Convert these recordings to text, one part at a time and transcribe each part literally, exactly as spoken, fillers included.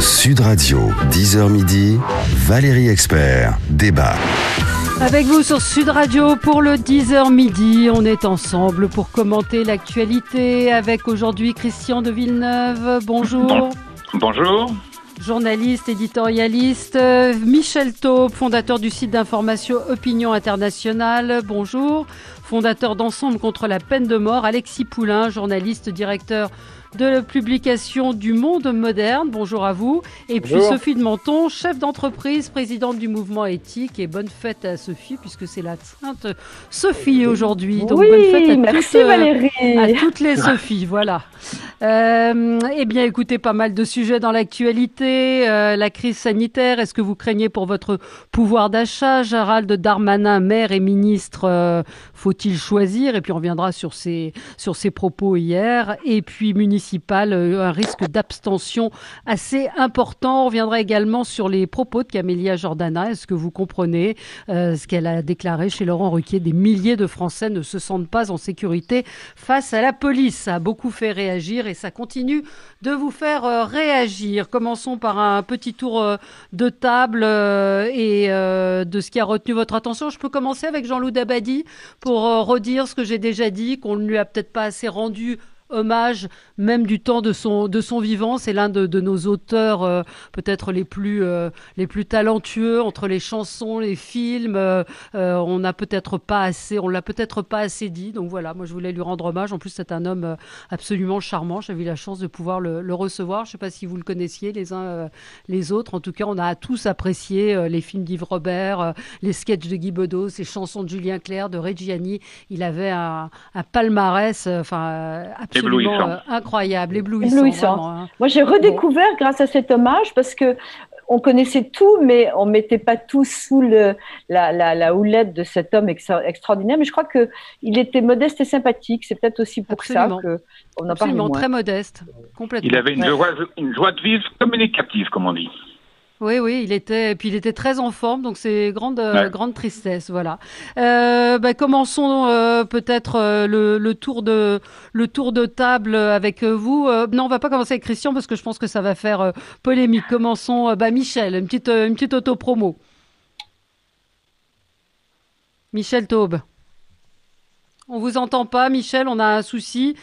Sud Radio, dix heures midi, Valérie Expert, débat. Avec vous sur Sud Radio pour le dix heures midi, on est ensemble pour commenter l'actualité avec aujourd'hui Christian de Villeneuve. Bonjour. Bonjour. Journaliste, éditorialiste, Michel Taube, fondateur du site d'information Opinion Internationale. Bonjour. Fondateur d'Ensemble contre la peine de mort, Alexis Poulain, journaliste, directeur de la publication du Monde Moderne. Bonjour à vous. Et puis Bonjour. Sophie de Menton, chef d'entreprise, présidente du mouvement éthique. Et bonne fête à Sophie, puisque c'est la sainte Sophie aujourd'hui. Donc oui, bonne fête à merci toutes, Valérie. à toutes les Sophies. Voilà. Euh, eh bien, écoutez, pas mal de sujets dans l'actualité. Euh, la crise sanitaire, est-ce que vous craignez pour votre pouvoir d'achat? Gérald Darmanin, maire et ministre, euh, faut-il choisir? Et puis on reviendra sur ses, sur ses propos hier. Et puis municipal, un risque d'abstention assez important. On reviendra également sur les propos de Camélia Jordana. Est-ce que vous comprenez euh, ce qu'elle a déclaré chez Laurent Ruquier? Des milliers de Français ne se sentent pas en sécurité face à la police. Ça a beaucoup fait réagir et ça continue de vous faire euh, réagir. Commençons par un petit tour euh, de table euh, et euh, de ce qui a retenu votre attention. Je peux commencer avec Jean-Loup Dabadi pour euh, redire ce que j'ai déjà dit, qu'on ne lui a peut-être pas assez rendu hommage, même du temps de son de son vivant. C'est l'un de, de nos auteurs euh, peut-être les plus euh, les plus talentueux entre les chansons, les films. Euh, euh, on n'a peut-être pas assez, on l'a peut-être pas assez dit. Donc voilà, moi je voulais lui rendre hommage. En plus, c'est un homme euh, absolument charmant. J'avais eu la chance de pouvoir le, le recevoir. Je ne sais pas si vous le connaissiez les uns euh, les autres. En tout cas, on a tous apprécié euh, les films d'Yves Robert, euh, les sketchs de Guy Bedos, ses chansons de Julien Clerc, de Reggiani. Il avait un, un palmarès, enfin euh, absolument Éblouissant. Euh, incroyable, éblouissant. Éblouissant. Vraiment, hein. Moi, j'ai redécouvert bon. grâce à cet hommage parce que on connaissait tout, mais on mettait pas tout sous le, la, la, la houlette de cet homme extra, extraordinaire. Mais je crois que il était modeste et sympathique. C'est peut-être aussi pour Absolument. ça que on en parle Absolument, moins. très modeste, complètement. Il avait une, Ouais. joie, une joie de vivre communicative, comme on dit. Oui, oui, il était, et puis il était très en forme, donc c'est grande, Ouais. grande tristesse, voilà. Euh, bah, commençons euh, peut-être euh, le, le tour de, le tour de table avec vous. Euh, non, on va pas commencer avec Christian parce que je pense que ça va faire euh, polémique. Commençons, euh, bah, Michel, une petite, euh, une petite auto-promo. Michel Taube. On vous entend pas, Michel, on a un souci.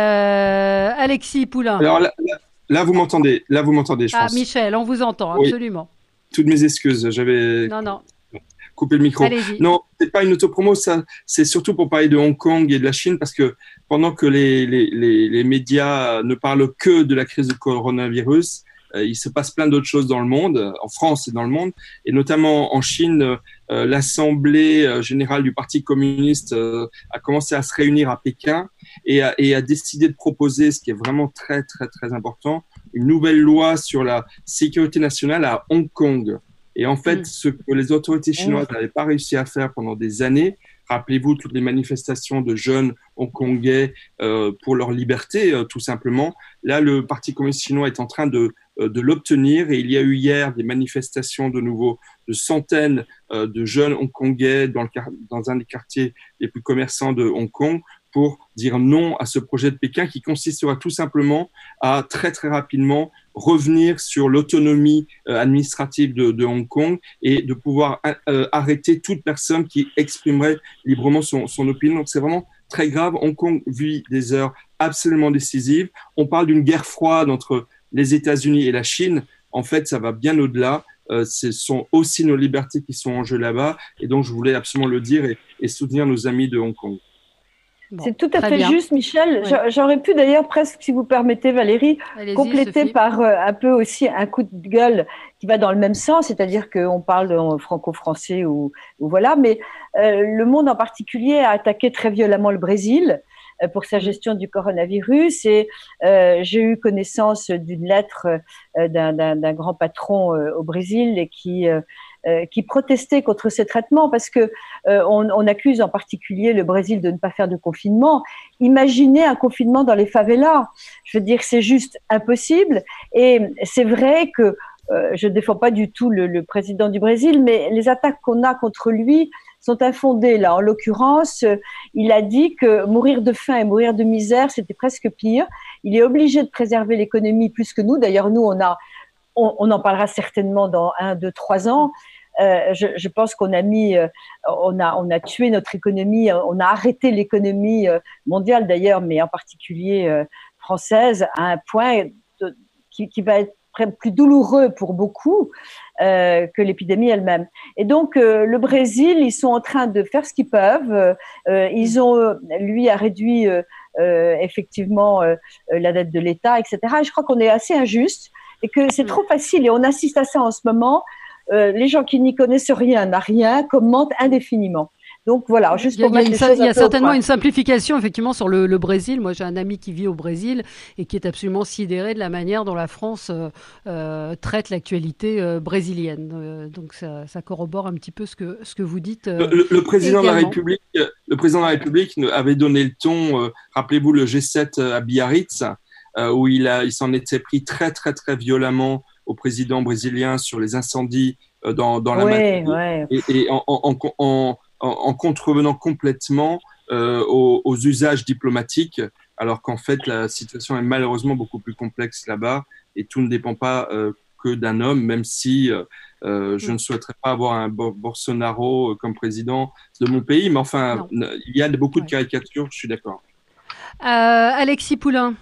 Euh, Alexis Poulain. Alors là, là, là, vous m'entendez, là vous m'entendez, je Ah, pense. Michel, on vous entend, Oui. absolument. Toutes mes excuses, j'avais Non, non. coupé le micro. Allez-y. Non, c'est pas une autopromo, ça, c'est surtout pour parler de Hong Kong et de la Chine, parce que pendant que les, les, les, les médias ne parlent que de la crise du coronavirus, euh, il se passe plein d'autres choses dans le monde, en France et dans le monde, et notamment en Chine, euh, l'Assemblée générale du Parti communiste euh, a commencé à se réunir à Pékin et a, et a décidé de proposer, ce qui est vraiment très, très, très important, une nouvelle loi sur la sécurité nationale à Hong Kong. Et en fait, Mm. ce que les autorités chinoises n'avaient pas réussi à faire pendant des années, rappelez-vous toutes les manifestations de jeunes hongkongais euh, pour leur liberté, euh, tout simplement. Là, le Parti communiste chinois est en train de, euh, de l'obtenir et il y a eu hier des manifestations de nouveau de centaines euh, de jeunes hongkongais dans, le, dans un des quartiers les plus commerçants de Hong Kong pour dire non à ce projet de Pékin qui consistera tout simplement à très très rapidement revenir sur l'autonomie euh, administrative de, de Hong Kong et de pouvoir euh, arrêter toute personne qui exprimerait librement son, son opinion. Donc c'est vraiment très grave. Hong Kong vit des heures absolument décisives. On parle d'une guerre froide entre les États-Unis et la Chine. En fait, ça va bien au-delà. Euh, ce sont aussi nos libertés qui sont en jeu là-bas. Et donc, je voulais absolument le dire et, et soutenir nos amis de Hong Kong. Bon, c'est tout à fait bien. juste, Michel. Oui. J'aurais pu d'ailleurs presque, si vous permettez, Valérie, Allez-y, compléter Sophie. par euh, un peu aussi un coup de gueule qui va dans le même sens, c'est-à-dire qu'on parle en franco-français ou, ou voilà, mais euh, le Monde en particulier a attaqué très violemment le Brésil euh, pour sa gestion du coronavirus et euh, j'ai eu connaissance d'une lettre euh, d'un, d'un, d'un grand patron euh, au Brésil et qui euh, Euh, qui protestaient contre ces traitements parce que euh, on, on accuse en particulier le Brésil de ne pas faire de confinement. Imaginez un confinement dans les favelas. Je veux dire, c'est juste impossible. Et c'est vrai que euh, je ne défends pas du tout le, le président du Brésil, mais les attaques qu'on a contre lui sont infondées. Là, en l'occurrence, euh, il a dit que mourir de faim et mourir de misère, c'était presque pire. Il est obligé de préserver l'économie plus que nous. D'ailleurs, nous, on a on, on en parlera certainement dans un, deux, trois ans. Euh, je, je pense qu'on a mis, euh, on a, on a tué notre économie, on a arrêté l'économie mondiale d'ailleurs, mais en particulier euh, française, à un point de, qui, qui va être plus douloureux pour beaucoup euh, que l'épidémie elle-même. Et donc, euh, le Brésil, ils sont en train de faire ce qu'ils peuvent. Euh, ils ont, lui, a réduit euh, euh, effectivement euh, la dette de l'État, et cetera. Et je crois qu'on est assez injuste et que c'est trop facile. Et on assiste à ça en ce moment. Euh, les gens qui n'y connaissent rien, à rien, commentent indéfiniment. Donc voilà, juste pour il y a, mettre les il y a, choses il y a un peu certainement une simplification effectivement sur le, le Brésil. Moi, j'ai un ami qui vit au Brésil et qui est absolument sidéré de la manière dont la France euh, euh, traite l'actualité euh, brésilienne. Euh, donc ça, ça corrobore un petit peu ce que ce que vous dites. Euh, le, le président également. de la République, le président de la République avait donné le ton. Euh, rappelez-vous le G sept à Biarritz, euh, où il a, il s'en était pris très très très violemment au président brésilien sur les incendies euh, dans dans la Oui, Amazonie ouais. et, et en, en, en, en en contrevenant complètement euh, aux, aux usages diplomatiques, alors qu'en fait, la situation est malheureusement beaucoup plus complexe là-bas et tout ne dépend pas euh, que d'un homme, même si euh, je ne souhaiterais pas avoir un Bolsonaro comme président de mon pays, mais enfin, non. il y a beaucoup de caricatures, je suis d'accord. Euh, Alexis Poulain.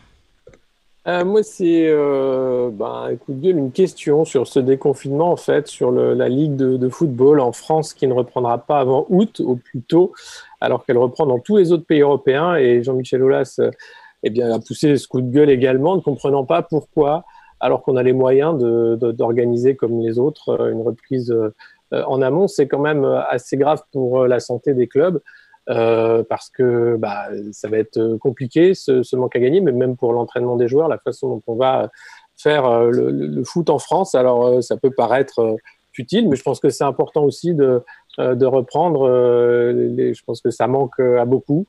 Euh, moi, c'est euh, ben, écoute, une question sur ce déconfinement, en fait, sur le, la Ligue de, de football en France qui ne reprendra pas avant août au plus tôt, alors qu'elle reprend dans tous les autres pays européens. Et Jean-Michel Aulas euh, eh bien, a poussé ce coup de gueule également, ne comprenant pas pourquoi, alors qu'on a les moyens de, de, d'organiser comme les autres une reprise euh, en amont. C'est quand même assez grave pour la santé des clubs. Euh, parce que bah, ça va être compliqué ce, ce manque à gagner, mais même pour l'entraînement des joueurs, la façon dont on va faire euh, le, le foot en France, alors euh, ça peut paraître euh, futile, mais je pense que c'est important aussi de, euh, de reprendre. Euh, les, je pense que ça manque à beaucoup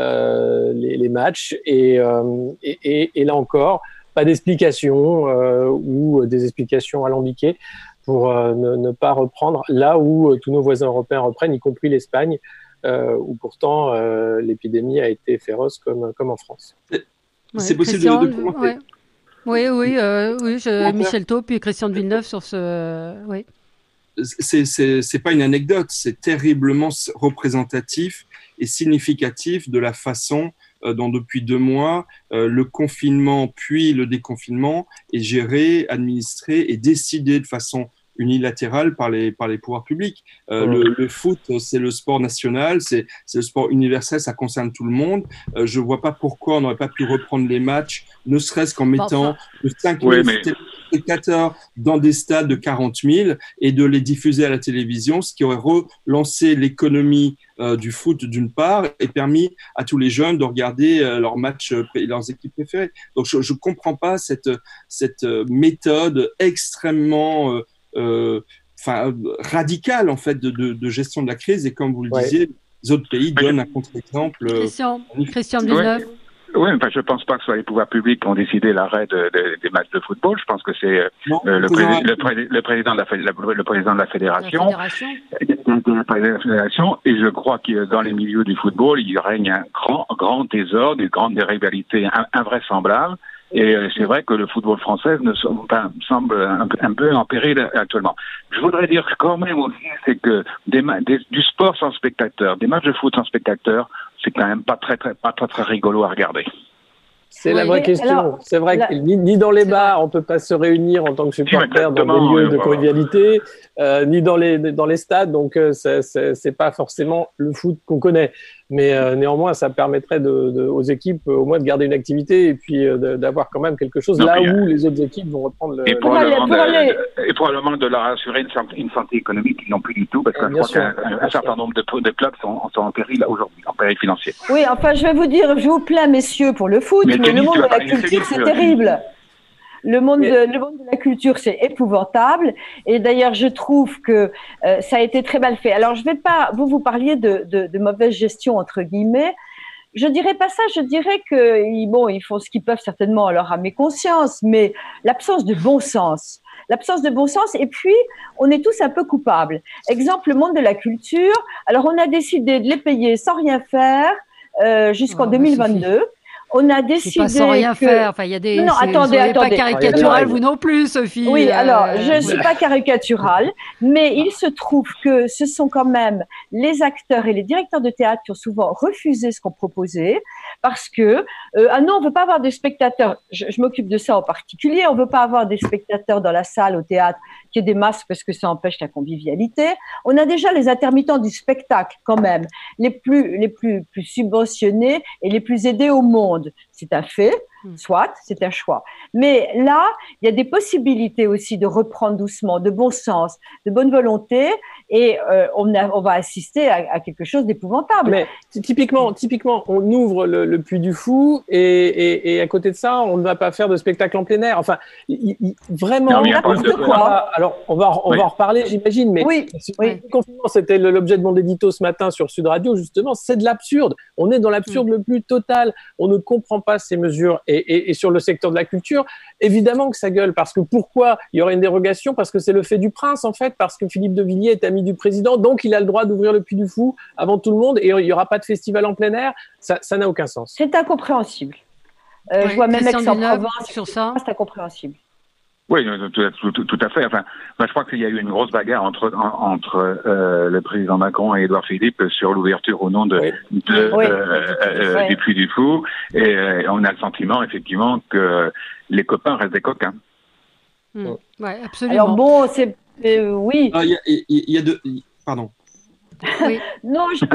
euh, les, les matchs et, euh, et, et, et là encore, pas d'explication euh, ou des explications alambiquées pour euh, ne, ne pas reprendre là où euh, tous nos voisins européens reprennent, y compris l'Espagne. Euh, où pourtant euh, l'épidémie a été féroce comme, comme en France. C'est ouais, possible Christian, de, de commenter. Ouais. Oui, oui, euh, oui je, Michel Taupe et Christian de Villeneuve sur ce... Euh, oui. C'est, c'est, c'est pas une anecdote, c'est terriblement représentatif et significatif de la façon euh, dont depuis deux mois, euh, le confinement puis le déconfinement est géré, administré et décidé de façon unilatérale par les, par les pouvoirs publics. Euh, mmh. le, le foot, c'est le sport national, c'est, c'est le sport universel, ça concerne tout le monde. Euh, je ne vois pas pourquoi on n'aurait pas pu reprendre les matchs, ne serait-ce qu'en mettant enfin. de cinq mille ouais, mais... spectateurs dans des stades de quarante mille et de les diffuser à la télévision, ce qui aurait relancé l'économie euh, du foot d'une part et permis à tous les jeunes de regarder euh, leurs matchs, euh, leurs équipes préférées. Donc je ne comprends pas cette, cette méthode extrêmement... Euh, Euh, enfin, radical en fait de, de, de gestion de la crise et comme vous le ouais. disiez, les autres pays donnent un contre-exemple. Christian, euh, Christian Villeneuve. Oui, ouais, enfin, je ne pense pas que ce soit les pouvoirs publics qui ont décidé l'arrêt de, de, des matchs de football. Je pense que c'est non, euh, le, président, le, pré, le, président de la, le, le président de la fédération, la fédération. Le président de la fédération. Et je crois que dans les milieux du football, il règne un grand, grand désordre, une grande rivalité invraisemblables. Et c'est vrai que le football français ne enfin, semble un, un peu en péril actuellement. Je voudrais dire quand même aussi, c'est que des, des, du sport sans spectateurs, des matchs de foot sans spectateurs, c'est quand même pas très très pas très très rigolo à regarder. C'est oui, la vraie question. Alors, c'est vrai la... que ni, ni dans les bars, on peut pas se réunir en tant que supporter dans des lieux de convivialité, euh, ni dans les dans les stades. Donc euh, c'est, c'est c'est pas forcément le foot qu'on connaît. Mais euh, néanmoins, ça permettrait de, de, aux équipes euh, au moins de garder une activité et puis euh, de, d'avoir quand même quelque chose non, là où euh, les autres équipes vont reprendre le. Et probablement, de, de, et probablement de leur assurer une santé, une santé économique qu'ils n'ont plus du tout, parce que euh, je crois sûr, qu'un un certain nombre de, de clubs sont, sont en péril aujourd'hui, en péril financier. Oui, enfin, je vais vous dire, je vous plains, messieurs, pour le foot, mais, mais le monde de la culture, c'est terrible. Le monde, de, le monde de la culture, c'est épouvantable. Et d'ailleurs, je trouve que euh, ça a été très mal fait. Alors, je vais pas, vous, vous parliez de, de, de mauvaise gestion, entre guillemets. Je dirais pas ça. Je dirais que, bon, ils font ce qu'ils peuvent certainement à leur âme et conscience, mais l'absence de bon sens. L'absence de bon sens. Et puis, on est tous un peu coupables. Exemple, le monde de la culture. Alors, on a décidé de les payer sans rien faire euh, jusqu'en oh, deux mille vingt-deux. On a décidé pas sans rien que... faire. Enfin, il y a des. Non, attendez, vous attendez. Pas caricaturale, vous non plus, Sophie. Oui, alors euh... je ne suis pas caricaturale, mais il se trouve que ce sont quand même les acteurs et les directeurs de théâtre qui ont souvent refusé ce qu'on proposait parce que euh, ah non, on veut pas avoir des spectateurs. Je, je m'occupe de ça en particulier. On veut pas avoir des spectateurs dans la salle au théâtre qui aient des masques parce que ça empêche la convivialité. On a déjà les intermittents du spectacle quand même, les plus les plus plus subventionnés et les plus aidés au monde. C'est un fait, soit, c'est un choix. Mais là, il y a des possibilités aussi de reprendre doucement, de bon sens, de bonne volonté, et euh, on, a, on va assister à, à quelque chose d'épouvantable. Mais typiquement, typiquement, on ouvre le, le Puy du Fou, et, et, et à côté de ça, on ne va pas faire de spectacle en plein air. Enfin, il, il, vraiment, non, on de quoi. Pas, alors on va, on oui. va en reparler, j'imagine. Mais oui, oui. Le confinement, c'était l'objet de mon édito ce matin sur Sud Radio. Justement, c'est de l'absurde. On est dans l'absurde mmh. le plus total. On ne comprend pas ces mesures. Et, et, et sur le secteur de la culture, évidemment que ça gueule. Parce que pourquoi il y aurait une dérogation? Parce que c'est le fait du prince, en fait. Parce que Philippe de Villiers est ami du président, donc il a le droit d'ouvrir le Puy du Fou avant tout le monde. Et il n'y aura pas de festival en plein air. Ça, ça n'a aucun sens. C'est incompréhensible. Euh, oui, je vois même Aix-en-Provence sur ça. C'est incompréhensible. Oui, tout, tout, tout à fait. Enfin, moi, je crois qu'il y a eu une grosse bagarre entre entre euh, le président Macron et Édouard Philippe sur l'ouverture ou non de, oui. de oui. euh, euh, oui. du Puy du Fou, et euh, on a le sentiment effectivement que les copains restent des coquins. Mmh. Ouais, absolument. Alors bon, c'est euh, oui. Il ah, y, y, y a deux. Pardon. Oui. non, je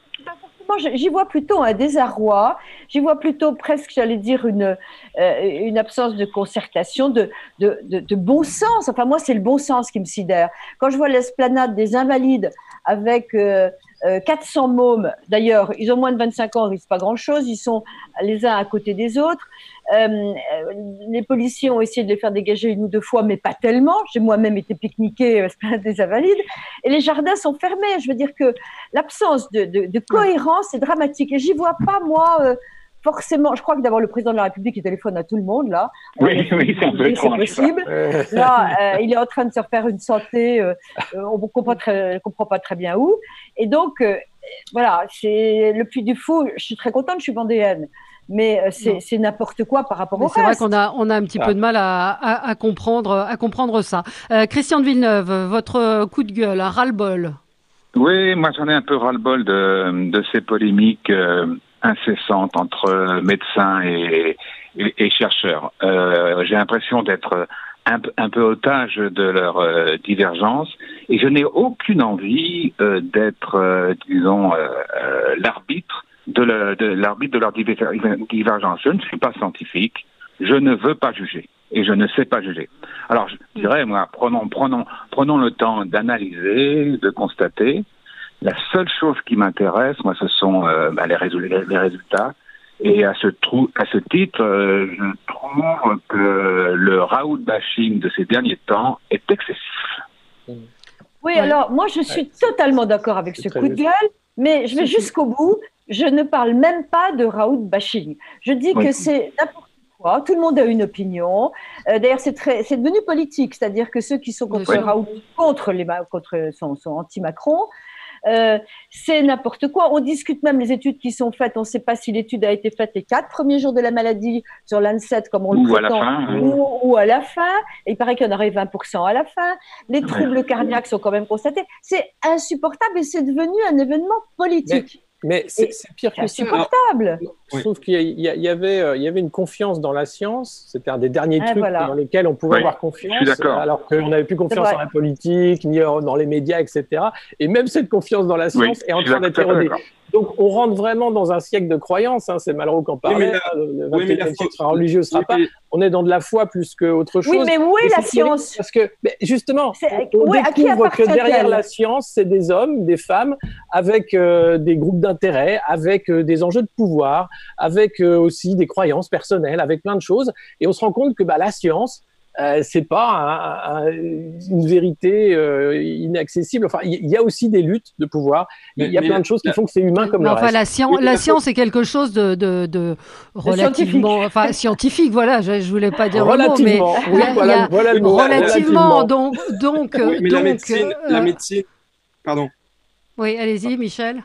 J'y vois plutôt un désarroi, j'y vois plutôt presque, j'allais dire, une, euh, une absence de concertation, de, de, de, de bon sens. Enfin, moi, c'est le bon sens qui me sidère. Quand je vois l'esplanade des Invalides avec euh, euh, quatre cents mômes, d'ailleurs, ils ont moins de vingt-cinq ans, ils ne risquent pas grand-chose, ils sont les uns à côté des autres. Euh, les policiers ont essayé de les faire dégager une ou deux fois, mais pas tellement. J'ai moi-même été pique-niquée à l'esplanade des Invalides. Et les jardins sont fermés. Je veux dire que l'absence de, de, de cohérence est dramatique. Et j'y vois pas, moi, euh, forcément. Je crois que d'abord, le président de la République, il téléphone à tout le monde, là. Oui, euh, oui, c'est un peu étrange. C'est possible. Là, euh, il est en train de se refaire une santé. Euh, on ne comprend, comprend pas très bien où. Et donc, euh, voilà, c'est le Puy du Fou. Je suis très contente, je suis vendéenne. Mais c'est n'importe quoi par rapport mais au reste. C'est vrai qu'on a, on a un petit ah. peu de mal à, à, à, comprendre, à comprendre ça. Euh, Christian de Villeneuve, votre coup de gueule, un ras-le-bol. Oui, moi j'en ai un peu ras-le-bol de, de ces polémiques euh, incessantes entre médecins et, et, et chercheurs. Euh, J'ai l'impression d'être un, un peu otage de leur euh, divergence et je n'ai aucune envie euh, d'être, euh, disons, euh, euh, l'arbitre de l'arbitre de, de leur divergence. Je ne suis pas scientifique, je ne veux pas juger et je ne sais pas juger. Alors je dirais, moi, prenons, prenons, prenons le temps d'analyser, de constater. La seule chose qui m'intéresse, moi, ce sont euh, bah, les, résultats, les résultats. Et à ce, trou, à ce titre, euh, je trouve que le Raoult bashing de ces derniers temps est excessif. Oui, ouais. Alors moi, je suis ouais. totalement d'accord avec ce coup de gueule, mais je vais jusqu'au bout. Je ne parle même pas de Raoult bashing. Je dis oui. que c'est n'importe quoi. Tout le monde a une opinion. Euh, D'ailleurs, c'est très, c'est devenu politique, c'est-à-dire que ceux qui sont contre oui. Raoult, contre les, contre sont, sont anti-Macron. Euh, c'est n'importe quoi. On discute même les études qui sont faites. On ne sait pas si l'étude a été faite les quatre premiers jours de la maladie sur l'Lancet, comme on le prétend, hein. ou, ou à la fin. Et il paraît qu'il y en aurait vingt pour cent à la fin. Les troubles ouais. cardiaques sont quand même constatés. C'est insupportable et c'est devenu un événement politique. Mais... Mais c'est pire que ça. C'est insupportable. Je trouve qu'il y, y, y, avait, il y avait une confiance dans la science. C'était un des derniers ah, trucs voilà. dans lesquels on pouvait oui, avoir confiance, alors qu'on n'avait plus confiance en la politique, ni dans les médias, et cetera. Et même cette confiance dans la science oui, est en train d'être érodée. Donc, on rentre vraiment dans un siècle de croyance. Hein, c'est Malraux qui en parlait. Oui, le vingt et unième siècle sera religieux, sera oui, pas. Mais... On est dans de la foi plus qu'autre chose. Oui, mais où est, est la science? Parce que, mais justement, on, on oui, découvre que derrière la science, c'est des hommes, des femmes, avec euh, des groupes d'intérêt, avec euh, des enjeux de pouvoir, avec euh, aussi des croyances personnelles, avec plein de choses. Et on se rend compte que bah, la science, Euh, c'est pas un, un, une vérité euh, inaccessible. Enfin, il y a aussi des luttes de pouvoir. Il y a plein de choses qui font que c'est humain comme le enfin, reste. La, science, la science est quelque chose de, de, de relativement, scientifique. Enfin scientifique. Voilà, je, je voulais pas dire relativement. Le mot, mais oui, voilà, y a, voilà le mot. Relativement. Donc, donc, oui, mais donc. La médecine, euh, la médecine. Pardon. Oui, allez-y, Michel.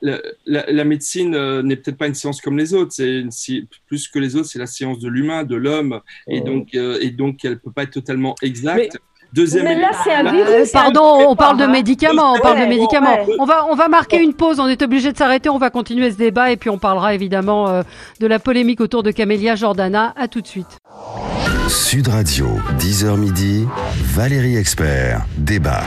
la, la, la médecine euh, n'est peut-être pas une science comme les autres. C'est une, plus que les autres, c'est la science de l'humain, de l'homme, et Oh. donc euh, et donc elle peut pas être totalement exacte. Mais, Deuxième mais là, élément, c'est un la- virus. Euh, pardon, on parle de hein. médicaments, on parle de Ouais, médicaments. ouais. On va, on va marquer une pause, on est obligé de s'arrêter, on va continuer ce débat et puis on parlera évidemment euh, de la polémique autour de Camélia Jordana. À tout de suite. Sud Radio, dix heures midi, Valérie Expert, débat.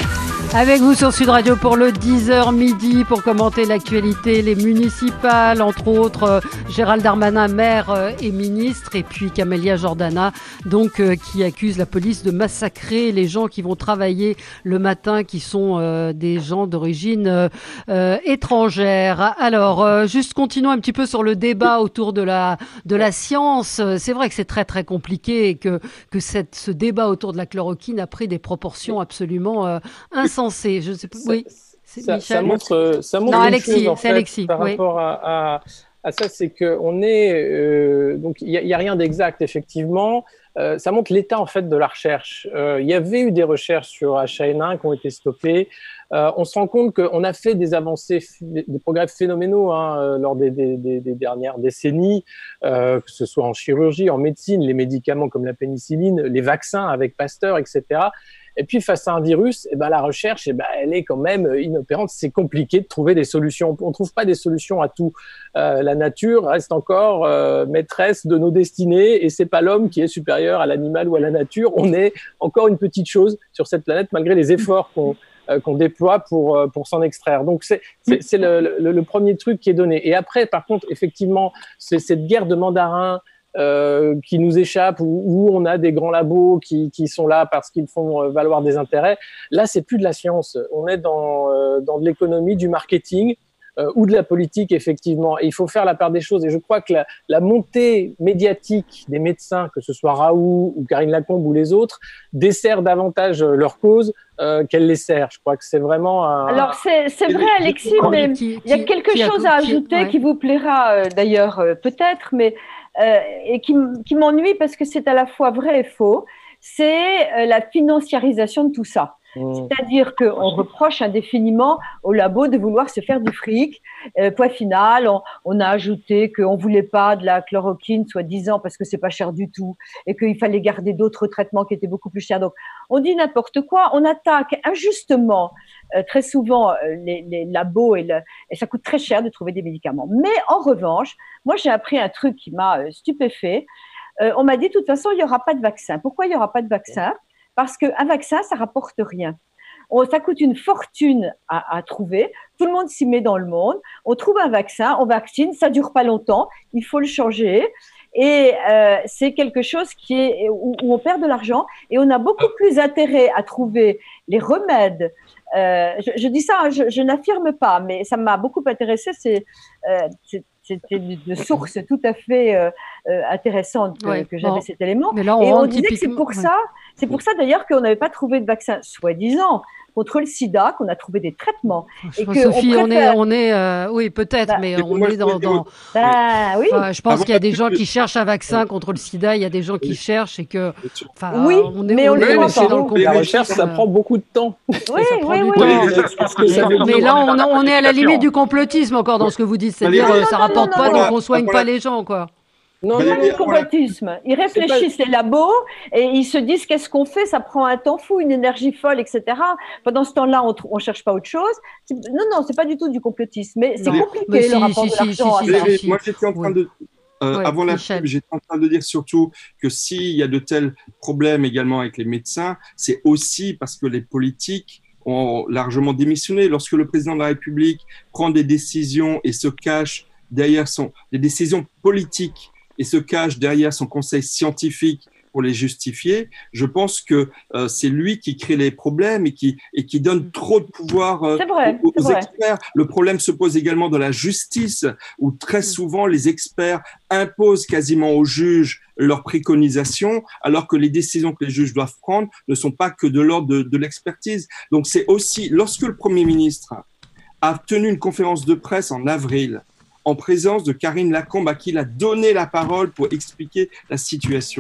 Avec vous sur Sud Radio pour le dix heures midi pour commenter l'actualité, les municipales, entre autres euh, Gérald Darmanin, maire euh, et ministre, et puis Camélia Jordana, donc euh, qui accuse la police de massacrer les gens qui vont travailler le matin, qui sont euh, des gens d'origine euh, euh, étrangère. Alors, euh, juste continuons un petit peu sur le débat autour de la de la science. C'est vrai que c'est très très compliqué et que que cette, ce débat autour de la chloroquine a pris des proportions absolument euh, insensées. Je sais pas. Oui, c'est ça, Michel. ça montre, ça montre Non, une Alexis, chose, en c'est fait, Alexis, par oui. rapport à, à, à ça, c'est que on est euh, donc il y, y a rien d'exact effectivement. Euh, ça montre l'état en fait de la recherche. Euh, il y avait eu des recherches sur H un N un qui ont été stoppées. Euh, on se rend compte qu'on a fait des avancées, des, des progrès phénoménaux hein, lors des, des, des, des dernières décennies, euh, que ce soit en chirurgie, en médecine, les médicaments comme la pénicilline, les vaccins avec Pasteur, et cetera. Et puis, face à un virus, eh ben, la recherche, eh ben, elle est quand même inopérante. C'est compliqué de trouver des solutions. On ne trouve pas des solutions à tout. Euh, la nature reste encore euh, maîtresse de nos destinées et c'est pas l'homme qui est supérieur à l'animal ou à la nature. On est encore une petite chose sur cette planète malgré les efforts qu'on euh, qu'on déploie pour euh, pour s'en extraire. Donc, c'est c'est, c'est le, le, le premier truc qui est donné. Et après, par contre, effectivement, c'est cette guerre de mandarins Euh, qui nous échappent, où, où on a des grands labos qui, qui sont là parce qu'ils font euh, valoir des intérêts. Là, c'est plus de la science. On est dans, euh, dans de l'économie, du marketing euh, ou de la politique, effectivement. Et il faut faire la part des choses. Et je crois que la, la montée médiatique des médecins, que ce soit Raoult ou Karine Lacombe ou les autres, dessert davantage leur cause euh, qu'elle les sert. Je crois que c'est vraiment un... Alors, c'est, c'est vrai, Alexis, mais Qui- il y a qui- quelque qui a- chose à qui- ajouter ouais. qui vous plaira euh, d'ailleurs euh, peut-être, mais euh, et qui, m- qui m'ennuie parce que c'est à la fois vrai et faux, c'est euh, la financiarisation de tout ça. Mmh. C'est-à-dire qu'on reproche indéfiniment au labo de vouloir se faire du fric. Euh, point final, on, on a ajouté qu'on ne voulait pas de la chloroquine, soi-disant, parce que c'est pas cher du tout, et qu'il fallait garder d'autres traitements qui étaient beaucoup plus chers. Donc, on dit n'importe quoi. On attaque injustement, euh, très souvent, euh, les, les labos, et, le, et ça coûte très cher de trouver des médicaments. Mais en revanche, moi, j'ai appris un truc qui m'a euh, stupéfait. Euh, on m'a dit, de toute façon, il n'y aura pas de vaccin. Pourquoi il n'y aura pas de vaccin ? Parce qu'un vaccin, ça rapporte rien. On, ça coûte une fortune à, à trouver. Tout le monde s'y met dans le monde. On trouve un vaccin, on vaccine, ça dure pas longtemps. Il faut le changer. Et euh, c'est quelque chose qui est où, où on perd de l'argent. Et on a beaucoup plus intérêt à trouver les remèdes. Euh, je, je dis ça, je, je n'affirme pas, mais ça m'a beaucoup intéressé. C'est, euh, c'est c'était une source tout à fait euh, euh, intéressante que, Ouais, que j'avais bon. cet élément. Mais là, on et on rentre disait que c'est typiquement- pour ouais. ça, c'est pour ça d'ailleurs qu'on n'avait pas trouvé de vaccin, soi-disant, contre le sida, qu'on a trouvé des traitements. Et que Sophie, on on est, préfère- on est, euh, oui, peut-être, Bah, mais et on moi, est je dans, peux dire dans, Ben oui. Enfin, je pense Avant qu'il y a des la gens pub- qui cherchent un vaccin contre le sida, il y a des gens qui cherchent et que, enfin, Oui, on est, mais on est le laissé voit pas. dans le La complexe, recherche, ça euh, prend beaucoup de temps. Oui, ça oui, prend du oui. temps. Oui, parce que ça veut Mais dire- là, on on, est dans la on est à la précipitation. limite du complotisme encore dans ce que vous dites, c'est-à-dire Non, euh, non, ça non, rapporte non, pas, non, donc non. on soigne Voilà. pas les gens, quoi. Non, Bah, non, il y a- non, Le complotisme. Ils réfléchissent, les labos, et ils se disent qu'est-ce qu'on fait, ça prend un temps fou, une énergie folle, et cetera. Pendant ce temps-là, on ne cherche pas autre chose. C'est- Non, non, c'est pas du tout du complotisme, mais c'est Non. compliqué Mais le si, rapport si, de si, l'argent si, à si, ça. si. Valérie, moi, j'étais en train Oui. de. euh, Ouais, avant la Michel. pub, j'étais en train de dire surtout que s'il y a de tels problèmes également avec les médecins, c'est aussi parce que les politiques ont largement démissionné. Lorsque le président de la République prend des décisions et se cache derrière son. des décisions politiques et se cache derrière son conseil scientifique pour les justifier, je pense que euh, c'est lui qui crée les problèmes et qui, et qui donne trop de pouvoir euh, C'est vrai, aux, c'est aux vrai. experts. Le problème se pose également dans la justice, où très souvent les experts imposent quasiment aux juges leurs préconisations, alors que les décisions que les juges doivent prendre ne sont pas que de l'ordre de, de l'expertise. Donc c'est aussi, lorsque le Premier ministre a tenu une conférence de presse en avril, en présence de Karine Lacombe, à qui il a donné la parole pour expliquer la situation.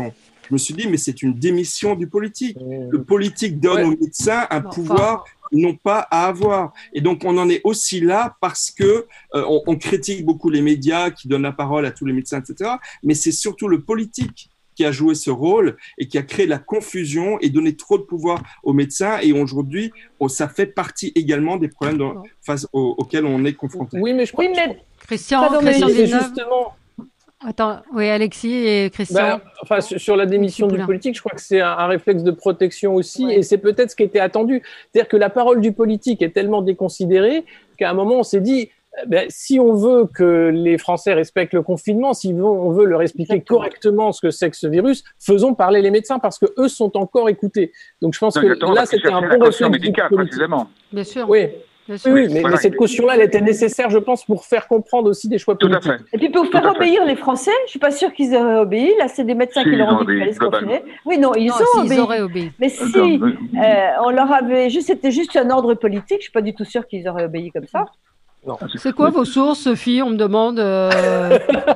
je me suis dit, mais c'est une démission du politique. Le politique donne ouais. aux médecins un bon, pouvoir qu'ils n'ont pas à avoir. Et donc, on en est aussi là parce que euh, on, on critique beaucoup les médias qui donnent la parole à tous les médecins, et cetera. Mais c'est surtout le politique qui a joué ce rôle et qui a créé la confusion et donné trop de pouvoir aux médecins. Et aujourd'hui, oh, ça fait partie également des problèmes dans, face aux, auxquels on est confronté. Oui, mais je crois oui, mais... que... Christian, Pardon, Christian mais c'est justement... Attends, oui, Alexis et Christian. Bah, enfin, sur la démission du politique, je crois que c'est un, un réflexe de protection aussi, ouais. et c'est peut-être ce qui était attendu. C'est-à-dire que la parole du politique est tellement déconsidérée qu'à un moment, on s'est dit, ben, si on veut que les Français respectent le confinement, si on veut leur expliquer Exactement. correctement ce que c'est que ce virus, faisons parler les médecins parce que eux sont encore écoutés. Donc, je pense que là, c'était un bon réflexe médicale, précisément. Bien sûr. Oui. Oui, oui, mais, voilà. mais cette caution-là, elle était nécessaire, je pense, pour faire comprendre aussi des choix politiques. Tout à fait. Et puis pour Tout faire obéir les Français, je suis pas sûre qu'ils auraient obéi. Là, c'est des médecins si, qui leur ont dit qu'il fallait se confiner. Oui, non, ils, non, ont si, obéi. ils auraient obéi. Mais si euh, on leur avait juste, c'était juste un ordre politique, je suis pas du tout sûre qu'ils auraient obéi comme ça. Non. C'est quoi vos sources, Sophie? On me demande. Euh...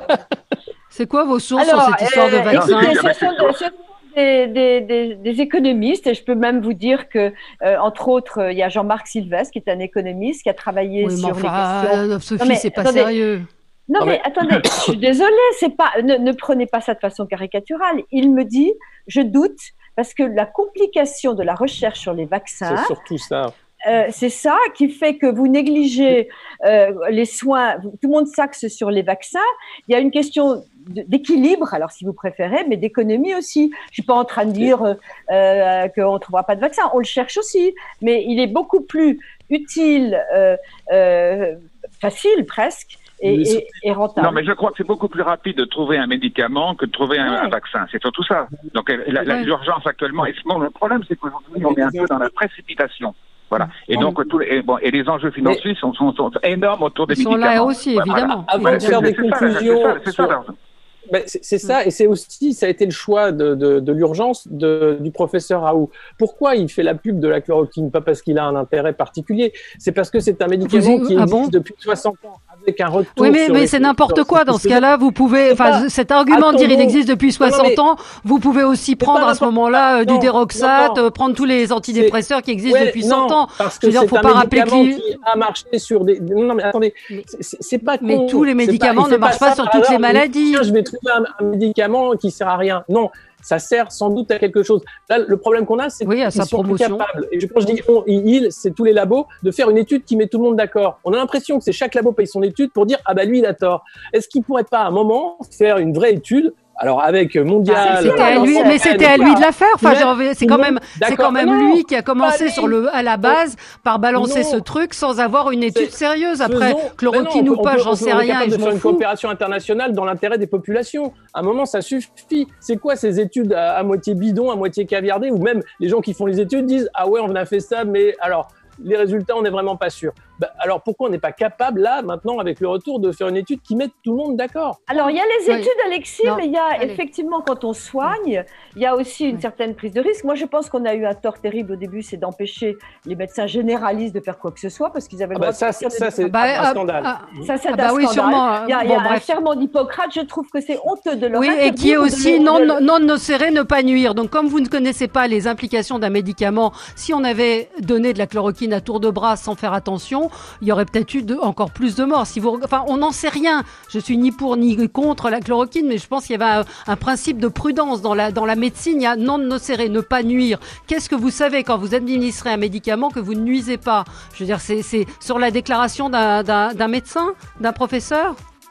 c'est quoi vos sources Alors, sur cette histoire euh, de vaccin? Écoutez, ce sont de, Des, des, des, des économistes, et je peux même vous dire que, euh, entre autres, il y a Jean-Marc Sylvestre, qui est un économiste, qui a travaillé oui, sur enfin, les questions... Euh, Sophie, mais, c'est pas attendez. sérieux. Non, non mais, mais attendez, je suis désolée, c'est pas, ne, ne prenez pas ça de façon caricaturale. Il me dit, je doute, parce que la complication de la recherche sur les vaccins... C'est surtout ça. Euh, c'est ça qui fait que vous négligez euh, les soins, tout le monde s'axe sur les vaccins. Il y a une question d'équilibre, alors si vous préférez, mais d'économie aussi. Je suis pas en train de dire euh, euh, qu'on ne trouvera pas de vaccin, on le cherche aussi, mais il est beaucoup plus utile, euh, euh, facile presque, et, et, et rentable. Non, mais je crois que c'est beaucoup plus rapide de trouver un médicament que de trouver un, ouais. un vaccin. C'est surtout ça. Donc la, la, ouais. l'urgence actuellement, et bon, le problème c'est qu'aujourd'hui on est un peu dans la précipitation. Voilà. Et donc, tous les, et, bon, et les enjeux financiers mais, sont, sont, sont énormes autour des ils médicaments. Ils sont là aussi, évidemment. Voilà. Avant voilà, de faire des conclusions. C'est ça, ça, ben, c'est ça, et c'est aussi, ça a été le choix de, de, de l'urgence de, du professeur Raoult. Pourquoi il fait la pub de la chloroquine? Pas parce qu'il a un intérêt particulier, c'est parce que c'est un médicament Vous, qui ah existe bon depuis soixante ans, avec un retour. Oui, mais, mais c'est n'importe quoi. Dans ce cas-là, vous pouvez, enfin, cet argument de dire il existe depuis soixante ans, vous pouvez aussi prendre à ce moment-là euh, du déroxate, euh, prendre tous les antidépresseurs qui existent ouais, depuis cent ans. Parce que c'est un médicament qui a marché sur des. Non, mais attendez, c'est pas. Mais tous les médicaments ne marchent pas sur toutes les maladies. Je vais trouver un, un médicament qui sert à rien. Non, ça sert sans doute à quelque chose. Là, le problème qu'on a, c'est oui, qu'ils sont incapables. Et quand je dis on, ils, c'est tous les labos, de faire une étude qui met tout le monde d'accord. On a l'impression que c'est chaque labo paye son étude pour dire ah bah lui il a tort. Est-ce qu'il pourrait pas à un moment faire une vraie étude? Alors avec mondial, ah, c'était à lui, mais c'était à lui de la faire. Enfin, c'est quand même, c'est quand même non, lui qui a commencé sur le à la base par balancer non. ce truc sans avoir une étude sérieuse. Après, faisons, chloroquine ou pas, j'en sais rien. Et je de faire une coopération internationale dans l'intérêt des populations. À un moment, ça suffit. C'est quoi ces études à, à moitié bidon, à moitié caviardées, où même les gens qui font les études disent ah ouais, on a fait ça, mais alors. Les résultats, on n'est vraiment pas sûr. Bah, alors pourquoi on n'est pas capable, là, maintenant, avec le retour, de faire une étude qui mette tout le monde d'accord? Alors, il y a les études, oui. Alexis, non. mais il y a Allez. effectivement, quand on soigne, il y a aussi une oui. certaine prise de risque. Moi, je pense qu'on a eu un tort terrible au début, c'est d'empêcher les médecins généralistes de faire quoi que ce soit, parce qu'ils avaient le ah droit bah de... Ça, ça, c'est bah, un scandale. Ah, ça, c'est ah, un bah, scandale. Oui, sûrement. Il y a, bon, il y a bref. un serment d'Hippocrate, je trouve que c'est honteux de leur Oui, et qui est aussi non, de... non nocere, ne pas nuire. Donc, comme vous ne connaissez pas les implications d'un médicament, si on avait donné de la chloroquine à tour de bras sans faire attention, il y aurait peut-être eu de, encore plus de morts. Si vous, enfin, on n'en sait rien. Je suis ni pour ni contre la chloroquine, mais je pense qu'il y avait un, un principe de prudence dans la dans la médecine. Il y a non nocere, ne pas nuire. Qu'est-ce que vous savez quand vous administrez un médicament que vous ne nuisez pas? Je veux dire, c'est c'est sur la déclaration d'un d'un, d'un médecin, d'un professeur.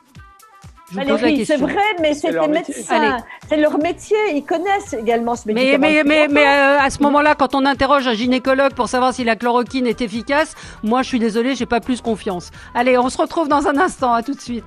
Valérie, c'est vrai, mais c'est des médecins, c'est leur métier, ils connaissent également ce médicament. Mais, mais, mais, mais euh, à ce moment-là, quand on interroge un gynécologue pour savoir si la chloroquine est efficace, moi je suis désolée, j'ai pas plus confiance. Allez, on se retrouve dans un instant, à tout de suite.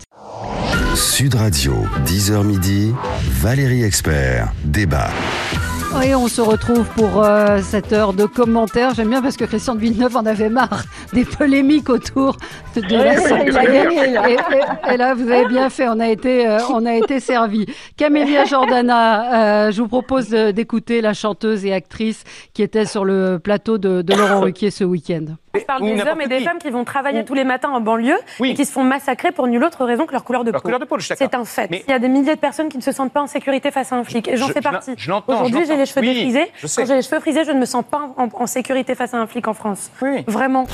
Sud Radio, dix heures midi, Valérie Expert, débat. Et on se retrouve pour euh, cette heure de commentaires. J'aime bien parce que Christian de Villeneuve en avait marre des polémiques autour de oui, la santé. Et, et, et là, vous avez bien fait. On a été, euh, on a été servi. Camélia Jordana, euh, je vous propose de, d'écouter la chanteuse et actrice qui était sur le plateau de, de Laurent Ruquier ce week-end. Je parle des hommes et des femmes qui vont travailler tous les matins en banlieue oui. et qui se font massacrer pour nulle autre raison que leur couleur de leur peau. Couleur de peau, c'est un fait. Mais... Il y a des milliers de personnes qui ne se sentent pas en sécurité face à un flic. Et j'en je, fais partie. Je, je Aujourd'hui, je j'ai les cheveux oui, défrisés. Quand j'ai les cheveux frisés, je ne me sens pas en, en sécurité face à un flic en France. Oui. Vraiment.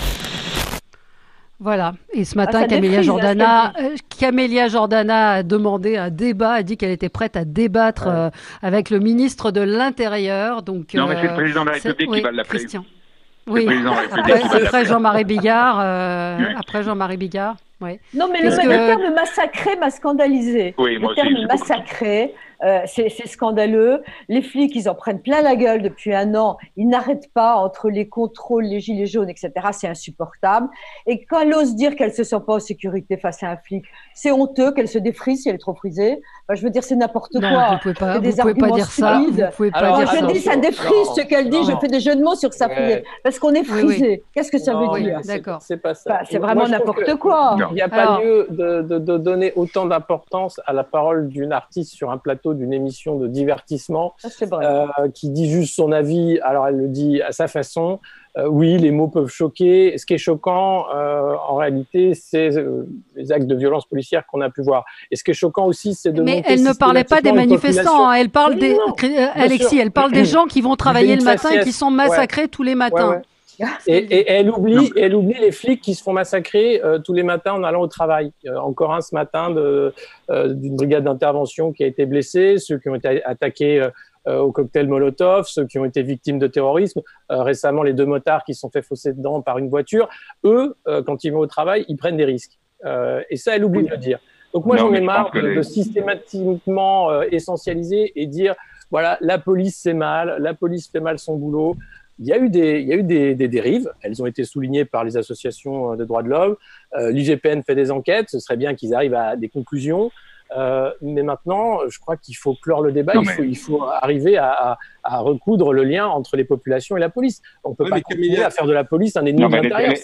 Voilà. Et ce matin, ah, Camélia Jordana, euh, Camélia Jordana a demandé un débat, a dit qu'elle était prête à débattre ouais. euh, avec le ministre de l'Intérieur. Donc, non, mais c'est le président de la République oui, qui va l'appeler. Christian. Oui, après, après Jean-Marie Bigard, euh, oui. après Jean-Marie Bigard, oui. Non, mais le, que... le terme massacré m'a scandalisé. Oui, moi le terme aussi, massacré, euh, c'est, c'est scandaleux. Les flics, ils en prennent plein la gueule depuis un an. Ils n'arrêtent pas entre les contrôles, les gilets jaunes, et cetera. C'est insupportable. Et quand elle ose dire qu'elle ne se sent pas en sécurité face à un flic, c'est honteux qu'elle se défrise si elle est trop frisée. Enfin, je veux dire, c'est n'importe non, quoi. Vous pouvez pas, c'est des vous pouvez pas dire ça. Vous pouvez pas Alors, dire je ça. dis, ça défrise ce qu'elle dit. Non. Je fais des jeux de mots sur sa frisée. Parce qu'on est frisé. Oui, oui. Qu'est-ce que ça non, veut dire? D'accord. C'est pas ça. Enfin, c'est vraiment Moi, n'importe que, quoi. Il n'y a pas Alors... lieu de, de, de donner autant d'importance à la parole d'une artiste sur un plateau d'une émission de divertissement euh, qui dit juste son avis. Alors, elle le dit à sa façon. Euh, oui, les mots peuvent choquer. Ce qui est choquant, euh, en réalité, c'est euh, les actes de violence policière qu'on a pu voir. Et ce qui est choquant aussi, c'est de Mais monter elle ne parlait pas des manifestants. Hein. Elle parle oui, des non, Alexis. Elle parle des gens qui vont travailler le matin et qui sont massacrés ouais. tous les matins. Ouais, ouais. Et, et elle oublie, et elle oublie les flics qui se font massacrer euh, tous les matins en allant au travail. Euh, encore un ce matin de, euh, d'une brigade d'intervention qui a été blessée, ceux qui ont été attaqués euh, euh, au cocktail Molotov, ceux qui ont été victimes de terrorisme. Euh, récemment, les deux motards qui se sont fait fausser dedans par une voiture. Eux, euh, quand ils vont au travail, ils prennent des risques. Euh, et ça, elle oublie de le dire. Donc moi, non, j'en ai marre de, les... de systématiquement euh, essentialiser et dire voilà, la police c'est mal, la police fait mal son boulot. Il y a eu des, il y a eu des, des dérives. Elles ont été soulignées par les associations de droits de l'homme. Euh, l'I G P N fait des enquêtes. Ce serait bien qu'ils arrivent à des conclusions. Euh, mais maintenant, je crois qu'il faut clore le débat. Non, il, faut, mais... il faut arriver à, à, à recoudre le lien entre les populations et la police. On ne peut ouais, pas continuer Camilla... à faire de la police un ennemi non, de l'intérieur.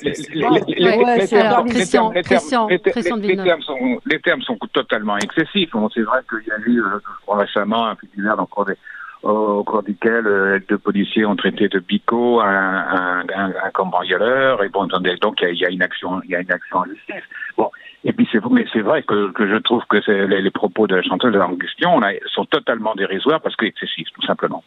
Les termes sont totalement excessifs. Bon, c'est vrai qu'il y a eu euh, récemment un fait divers dans le cours des au cours duquel euh, deux policiers ont traité de bico un, un, un, un cambrioleur et bon donc il y, y a une action il y a une action en justice. Bon et puis c'est mais c'est vrai que, que je trouve que c'est, les, les propos de la chanteuse en question là, sont totalement dérisoires parce que excessifs tout simplement.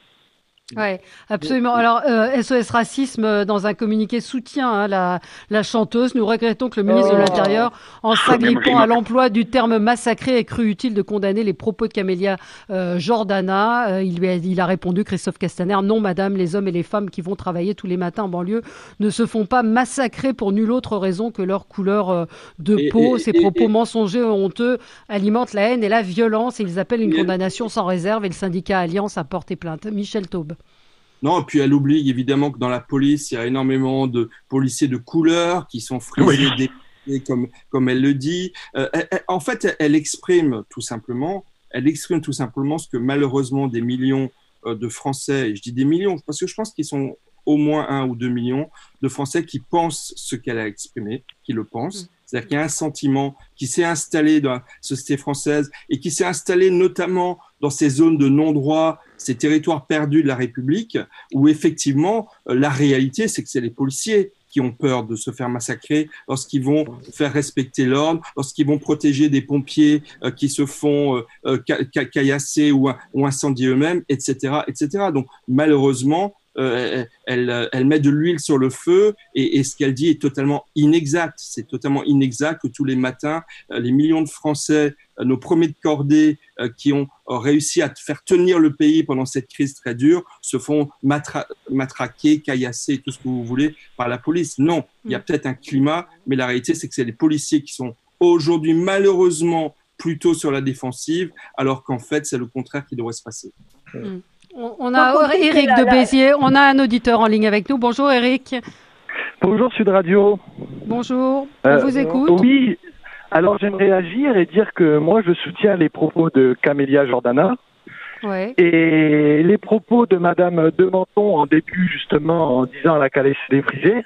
Oui, absolument. Alors, euh, S O S Racisme, dans un communiqué, soutient hein, la, la chanteuse. Nous regrettons que le ministre oh. de l'Intérieur, en s'agrippant à l'emploi du terme massacré, ait cru utile de condamner les propos de Camélia euh, Jordana. Euh, il, lui a, il a répondu, Christophe Castaner, non madame, les hommes et les femmes qui vont travailler tous les matins en banlieue ne se font pas massacrer pour nulle autre raison que leur couleur euh, de et, peau. Et, Ces et, propos et, mensongers honteux alimentent la haine et la violence et ils appellent une condamnation sans réserve et le syndicat Alliance a porté plainte. Michel Taube. Non, et puis elle oublie évidemment que dans la police, il y a énormément de policiers de couleur qui sont frisés, oui. des, comme, comme elle le dit. Euh, elle, elle, en fait, elle, elle exprime tout simplement, elle exprime tout simplement ce que malheureusement des millions euh, de Français, et je dis des millions parce que je pense qu'ils sont au moins un ou deux millions de Français qui pensent ce qu'elle a exprimé, qui le pensent. Mmh. C'est-à-dire qu'il y a un sentiment qui s'est installé dans la société française et qui s'est installé notamment dans ces zones de non-droit, ces territoires perdus de la République, où effectivement, la réalité, c'est que c'est les policiers qui ont peur de se faire massacrer lorsqu'ils vont faire respecter l'ordre, lorsqu'ils vont protéger des pompiers euh, qui se font euh, ca- caillasser ou, ou incendier eux-mêmes, et cetera, et cetera. Donc, malheureusement, Euh, elle, elle met de l'huile sur le feu et, et ce qu'elle dit est totalement inexact. C'est totalement inexact que tous les matins, euh, les millions de Français, euh, nos premiers de cordée euh, qui ont euh, réussi à faire tenir le pays pendant cette crise très dure, se font matra- matraquer, caillasser, tout ce que vous voulez, par la police. Non, il y a peut-être un climat, mais la réalité, c'est que c'est les policiers qui sont aujourd'hui malheureusement plutôt sur la défensive, alors qu'en fait, c'est le contraire qui devrait se passer. Mmh. On a Eric de Béziers, on a un auditeur en ligne avec nous. Bonjour Eric. Bonjour Sud Radio. Bonjour, on euh, vous écoute. Oui, alors j'aimerais agir et dire que moi je soutiens les propos de Camélia Jordana. Ouais. Et les propos de Madame de Menton en début justement en disant qu'elle allait se défriser.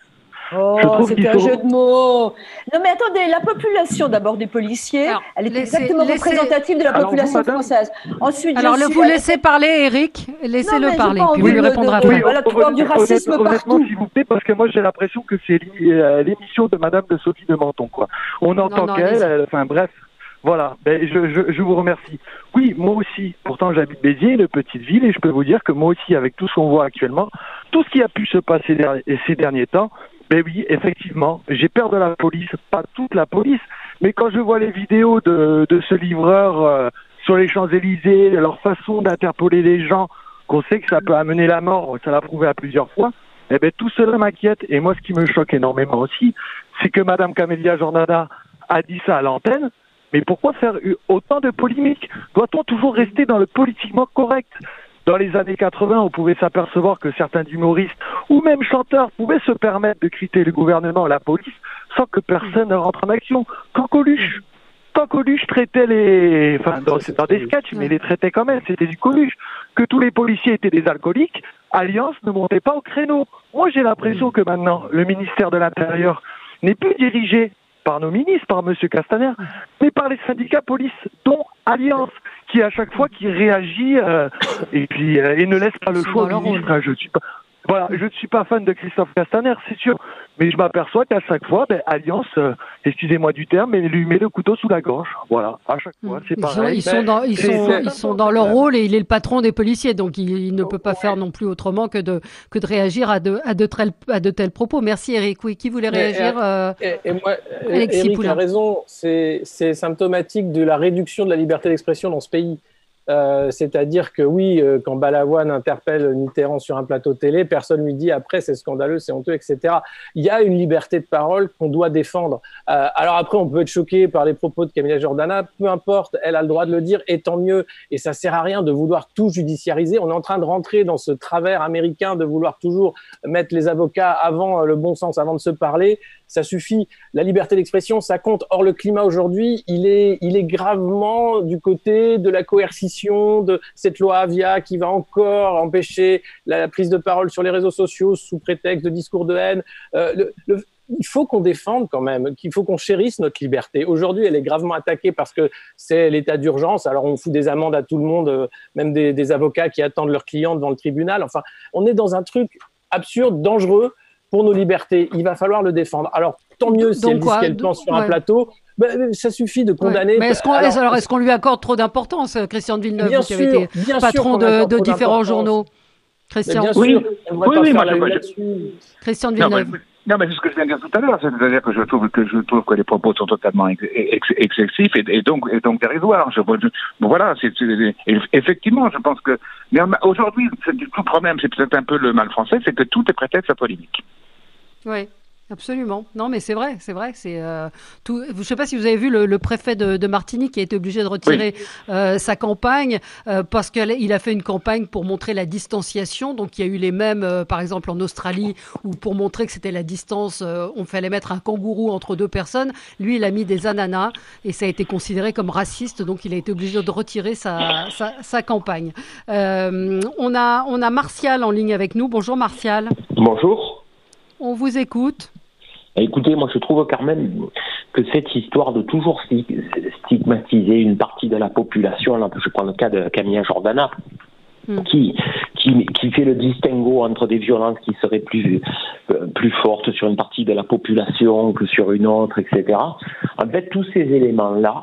Oh, c'est un sont... jeu de mots. Non, mais attendez, la population d'abord des policiers, alors, elle est laissez, exactement laissez... représentative de la alors, population vous, française. Ensuite, alors, le, vous laissez avec... parler, Eric. Laissez-le parler, puis vous lui répondrez après. Oui, voilà, tu du racisme honnêtement, partout. S'il vous plaît, parce que moi, j'ai l'impression que c'est l'émission de Madame de Sophie de Menton, quoi. On entend qu'elle, enfin bref. Voilà, ben, je, je, je vous remercie. Oui, moi aussi, pourtant j'habite Béziers, une petite ville, et je peux vous dire que moi aussi, avec tout ce qu'on voit actuellement, tout ce qui a pu se passer ces derniers temps, ben oui, effectivement, j'ai peur de la police, pas toute la police, mais quand je vois les vidéos de, de ce livreur euh, sur les Champs-Élysées, leur façon d'interpeller les gens, qu'on sait que ça peut amener la mort, ça l'a prouvé à plusieurs fois, eh ben tout cela m'inquiète. Et moi, ce qui me choque énormément aussi, c'est que Madame Camélia Jordana a dit ça à l'antenne. Mais pourquoi faire autant de polémiques? Doit-on toujours rester dans le politiquement correct? Dans les années quatre-vingts, on pouvait s'apercevoir que certains humoristes ou même chanteurs pouvaient se permettre de critiquer le gouvernement et la police sans que personne ne rentre en action. Quand Coluche, quand Coluche traitait les... Enfin, dans, dans des sketchs, mais les traitait quand même, c'était du Coluche. Que tous les policiers étaient des alcooliques, Alliance ne montait pas au créneau. Moi, j'ai l'impression que maintenant, le ministère de l'Intérieur n'est plus dirigé par nos ministres, par M. Castaner, mais par les syndicats police, dont Alliance, qui à chaque fois qui réagit euh, et puis euh, et ne laisse pas le choix au ministre. Je suis pas, voilà, je ne suis pas fan de Christophe Castaner, c'est sûr, mais je m'aperçois qu'à chaque fois, ben, Alliance, euh, excusez-moi du terme, mais lui met le couteau sous la gorge. Voilà, à chaque fois, c'est ils pareil. Sont, ils sont dans, ils sont, ils sont dans leur rôle et il est le patron des policiers, donc il, il ne peut pas faire non plus autrement que de que de réagir à de à de tels à de tels propos. Merci Eric. Oui, qui voulait réagir? Et, euh, et, et moi, Alexis Eric Poulain. A raison. C'est c'est symptomatique de la réduction de la liberté d'expression dans ce pays. Euh, c'est-à-dire que oui, euh, quand Balavoine interpelle Mitterrand sur un plateau télé, personne lui dit après c'est scandaleux, c'est honteux, et cetera. Il y a une liberté de parole qu'on doit défendre. Euh, alors après, on peut être choqué par les propos de Camélia Jordana, peu importe, elle a le droit de le dire, et tant mieux. Et ça sert à rien de vouloir tout judiciariser. On est en train de rentrer dans ce travers américain de vouloir toujours mettre les avocats avant le bon sens, avant de se parler. Ça suffit. La liberté d'expression, ça compte. Or, le climat aujourd'hui, il est, il est gravement du côté de la coercition, de cette loi Avia qui va encore empêcher la, la prise de parole sur les réseaux sociaux sous prétexte de discours de haine. Euh, le, le, il faut qu'on défende quand même, qu'il faut qu'on chérisse notre liberté. Aujourd'hui, elle est gravement attaquée parce que c'est l'état d'urgence. Alors, on fout des amendes à tout le monde, euh, même des, des avocats qui attendent leurs clients devant le tribunal. Enfin, on est dans un truc absurde, dangereux pour nos libertés. Il va falloir le défendre. Alors, tant mieux si elle dit ce qu'elle pense sur ouais. un plateau. Ben, ça suffit de condamner. Ouais. Mais est-ce qu'on, alors, alors, est-ce qu'on lui accorde trop d'importance, Christian de Villeneuve, bien qui sûr, avait été patron de, de différents journaux? Christian, bien oui, sûr, oui, oui, moi, je... Christian de Villeneuve. Non, mais, non, mais c'est ce que je viens de dire tout à l'heure. C'est-à-dire que je trouve que je trouve que les propos sont totalement ex- ex- excessifs et, et donc et donc dérisoires. Je, je, bon, voilà, c'est, c'est, effectivement, je pense que mais aujourd'hui, c'est, tout le problème, c'est peut-être un peu le mal français, c'est que tout est prétexte à polémique. Oui. Absolument. Non, mais c'est vrai, c'est vrai. C'est euh, tout. Je ne sais pas si vous avez vu le, le préfet de, de Martinique qui a été obligé de retirer oui. euh, sa campagne euh, parce qu'il a fait une campagne pour montrer la distanciation. Donc il y a eu les mêmes, euh, par exemple en Australie, où pour montrer que c'était la distance, euh, on fallait mettre un kangourou entre deux personnes. Lui, il a mis des ananas et ça a été considéré comme raciste. Donc il a été obligé de retirer sa, sa, sa campagne. Euh, on a, on a Martial en ligne avec nous. Bonjour Martial. Bonjour. On vous écoute. Écoutez, moi je trouve quand même que cette histoire de toujours stigmatiser une partie de la population, là, je prends le cas de Camélia Jordana, mm. qui, qui, qui fait le distinguo entre des violences qui seraient plus, euh, plus fortes sur une partie de la population que sur une autre, et cetera. En fait, tous ces éléments-là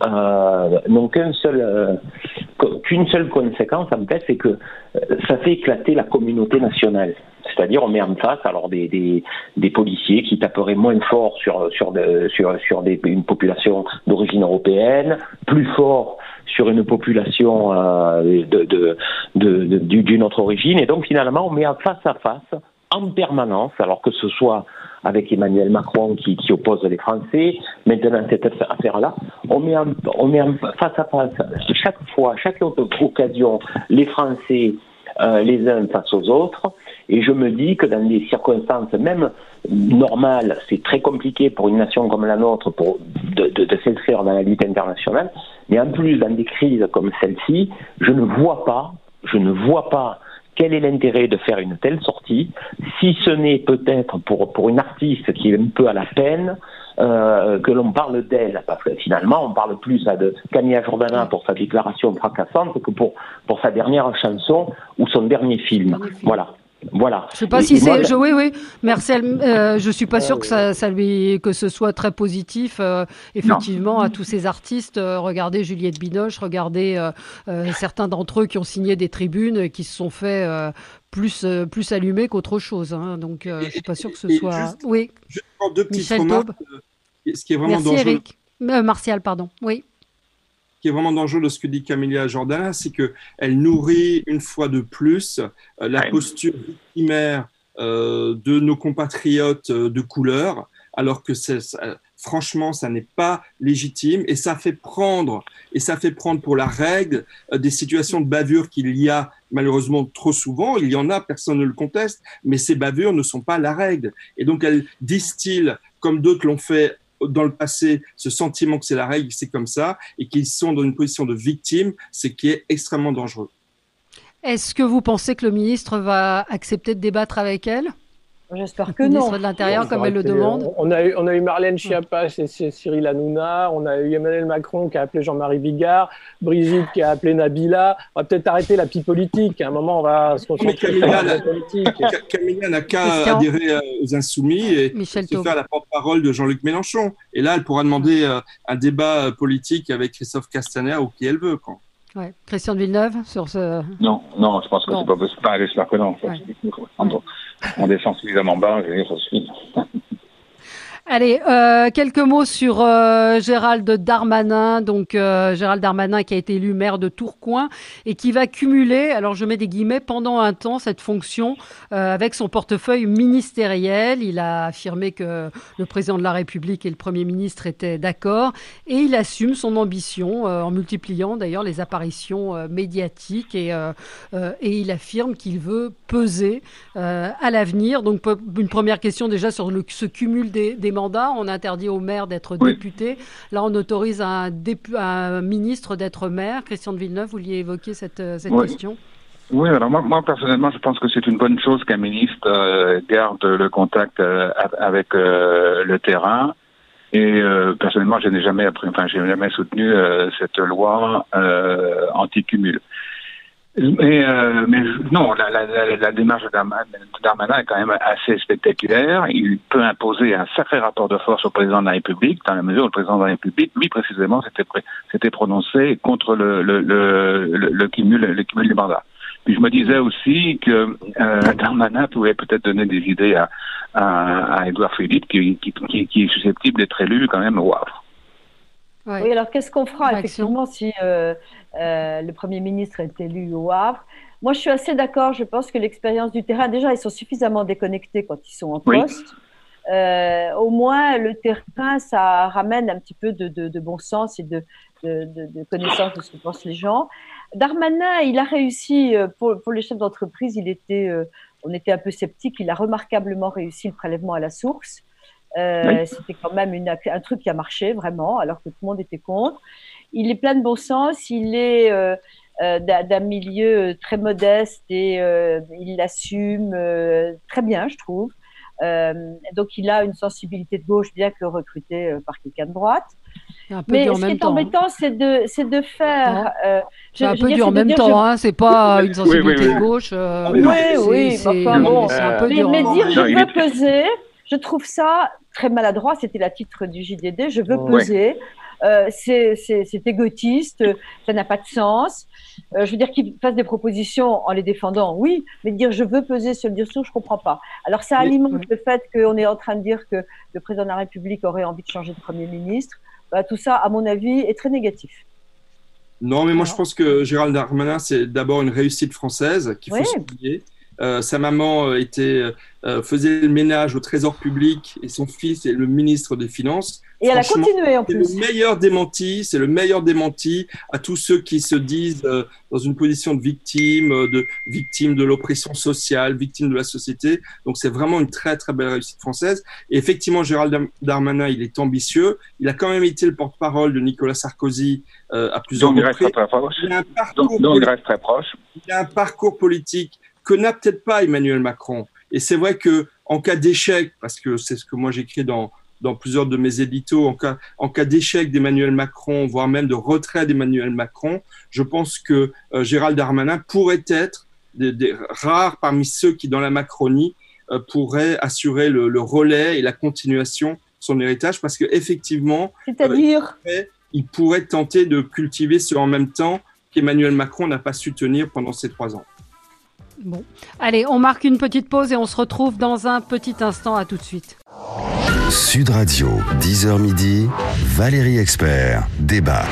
euh, n'ont qu'un seul, euh, qu'une seule conséquence, en fait, c'est que euh, ça fait éclater la communauté nationale. C'est-à-dire, on met en face alors des, des, des policiers qui taperaient moins fort sur, sur, de, sur, sur des, une population d'origine européenne, plus fort sur une population euh, de, de, de, de, d'une autre origine. Et donc, finalement, on met en face à face en permanence, alors que ce soit avec Emmanuel Macron qui, qui oppose les Français, maintenant cette affaire-là, on met, en, on met en face à face chaque fois, chaque autre occasion, les Français euh, les uns face aux autres. Et je me dis que dans des circonstances même normales, c'est très compliqué pour une nation comme la nôtre pour de, de, de s'inscrire dans la lutte internationale. Mais en plus, dans des crises comme celle-ci, je ne vois pas, je ne vois pas Quel est l'intérêt de faire une telle sortie, si ce n'est peut-être pour, pour une artiste qui est un peu à la peine, euh, que l'on parle d'elle, parce que finalement on parle plus là, de Camilla Jordana pour sa déclaration fracassante que pour, pour sa dernière chanson ou son dernier film. Voilà. Voilà. Je sais pas et, si c'est. Je, oui, oui. Merci. Euh, je suis pas sûre que ça, ça lui, que ce soit très positif. Euh, effectivement, non. à tous ces artistes. Euh, regardez Juliette Binoche. Regardez euh, euh, certains d'entre eux qui ont signé des tribunes, qui se sont fait euh, plus euh, plus allumés qu'autre chose. Hein. Donc, euh, je suis pas sûre que ce et soit. Juste, oui. Juste deux petites remarques. Ce qui est vraiment Merci, dangereux. Eric. Euh, Martial, pardon. Oui. Qui est vraiment dangereux de ce que dit Camilla Jordana, c'est qu'elle nourrit une fois de plus euh, la posture victimaire euh, de nos compatriotes euh, de couleur, alors que c'est, ça, franchement, ça n'est pas légitime et ça fait prendre et ça fait prendre pour la règle euh, des situations de bavure qu'il y a malheureusement trop souvent. Il y en a, personne ne le conteste, mais ces bavures ne sont pas la règle. Et donc elle distille, comme d'autres l'ont fait dans le passé, ce sentiment que c'est la règle, c'est comme ça, et qu'ils sont dans une position de victime, c'est qui est extrêmement dangereux. Est-ce que vous pensez que le ministre va accepter de débattre avec elle ? J'espère que non. Le ministre non. de l'Intérieur, comme elle le demande. On a eu, on a eu Marlène Schiappa et Cyril Hanouna, on a eu Emmanuel Macron qui a appelé Jean-Marie Bigard, Brigitte qui a appelé Nabila. On va peut-être arrêter la pie politique. À un moment, on va se concentrer sur la politique. Camilla n'a qu'à adhérer aux Insoumis et Michel se faire la porte-parole de Jean-Luc Mélenchon. Et là, elle pourra demander un débat politique avec Christophe Castaner ou qui elle veut, quoi. Ouais. Christian de Villeneuve sur ce. Non, non, je pense que non. c'est pas possible. Pas, j'espère que non. Ouais. On, on descend suffisamment bas, je veux dire, ça suffit. Allez, euh, quelques mots sur euh, Gérald Darmanin. Donc euh, Gérald Darmanin qui a été élu maire de Tourcoing et qui va cumuler, alors je mets des guillemets, pendant un temps cette fonction euh, avec son portefeuille ministériel. Il a affirmé que le président de la République et le Premier ministre étaient d'accord et il assume son ambition euh, en multipliant d'ailleurs les apparitions euh, médiatiques et, euh, euh, et il affirme qu'il veut peser euh, à l'avenir. Donc une première question déjà sur le, ce cumul des, des mandats. On interdit au maire d'être oui. député. Là, on autorise un, dépu- un ministre d'être maire. Christian de Villeneuve, vous vouliez évoquer cette, cette oui. question ? Oui, alors moi, moi, personnellement, je pense que c'est une bonne chose qu'un ministre euh, garde le contact euh, avec euh, le terrain. Et euh, personnellement, je n'ai jamais, enfin, j'ai jamais soutenu euh, cette loi euh, anti-cumul. Mais, euh, mais non, la, la, la, la démarche de Darmanin est quand même assez spectaculaire. Il peut imposer un sacré rapport de force au président de la République, dans la mesure où le président de la République, lui précisément, s'était, s'était prononcé contre le, le, le, le, le, cumul, le cumul des mandats. Puis je me disais aussi que euh, Darmanin pouvait peut-être donner des idées à, à, à Édouard Philippe, qui, qui, qui, qui est susceptible d'être élu quand même au Havre. Ouais. Oui, alors qu'est-ce qu'on fera effectivement si euh, euh, le Premier ministre est élu au Havre ? Moi, je suis assez d'accord. Je pense que l'expérience du terrain, déjà, ils sont suffisamment déconnectés quand ils sont en poste. Oui. Euh, au moins, le terrain, ça ramène un petit peu de, de, de bon sens et de, de, de, de connaissance de ce que pensent les gens. Darmanin, il a réussi, pour, pour les chefs d'entreprise, il était, euh, on était un peu sceptiques. Il a remarquablement réussi le prélèvement à la source. Euh, oui. C'était quand même une, un truc qui a marché vraiment, alors que tout le monde était contre. Il est plein de bon sens, il est euh, euh, d'un, d'un milieu très modeste et euh, il l'assume euh, très bien, je trouve. Euh, donc il a une sensibilité de gauche, bien que recruté euh, par quelqu'un de droite. Mais ce qui est embêtant, c'est de, c'est de faire. Euh, c'est un peu dur en même temps, je... hein, c'est pas une sensibilité oui, oui, oui. de gauche. Euh, oui, oui, c'est, enfin, bon, c'est un peu mais, dur. Mais dire je veux peser, je trouve ça très maladroit. C'était la titre du J D D. Je veux oh, peser. Ouais. Euh, c'est, c'est, c'est égotiste. Ça n'a pas de sens. Euh, je veux dire qu'il fasse des propositions en les défendant, oui, mais dire je veux peser sur le discours, je comprends pas. Alors ça alimente oui. le fait qu'on est en train de dire que le président de la République aurait envie de changer de Premier ministre. Bah, tout ça, à mon avis, est très négatif. Non, mais moi, je pense que Gérald Darmanin, c'est d'abord une réussite française qu'il faut oui. souligner. Euh, sa maman était, euh, faisait le ménage au Trésor public et son fils est le ministre des Finances. Et elle a continué en plus. C'est le meilleur démenti, c'est le meilleur démenti à tous ceux qui se disent euh, dans une position de victime, de victime de l'oppression sociale, victime de la société. Donc c'est vraiment une très très belle réussite française. Et effectivement, Gérald Darmanin, il est ambitieux. Il a quand même été le porte-parole de Nicolas Sarkozy euh, à plusieurs donc, reprises. Il, il a un parcours donc, donc il reste très proche. Il a un parcours politique que n'a peut-être pas Emmanuel Macron. Et c'est vrai que en cas d'échec, parce que c'est ce que moi j'écris dans dans plusieurs de mes éditos, en cas, en cas d'échec d'Emmanuel Macron, voire même de retrait d'Emmanuel Macron, je pense que euh, Gérald Darmanin pourrait être des, des rares parmi ceux qui, dans la Macronie, euh, pourraient assurer le, le relais et la continuation de son héritage, parce qu'effectivement, c'est-à-dire euh, il pourrait tenter de cultiver ce en même temps qu'Emmanuel Macron n'a pas su tenir pendant ces trois ans. Bon, allez, on marque une petite pause et on se retrouve dans un petit instant. À tout de suite. Sud Radio, dix heures midi, Valérie Expert, débat.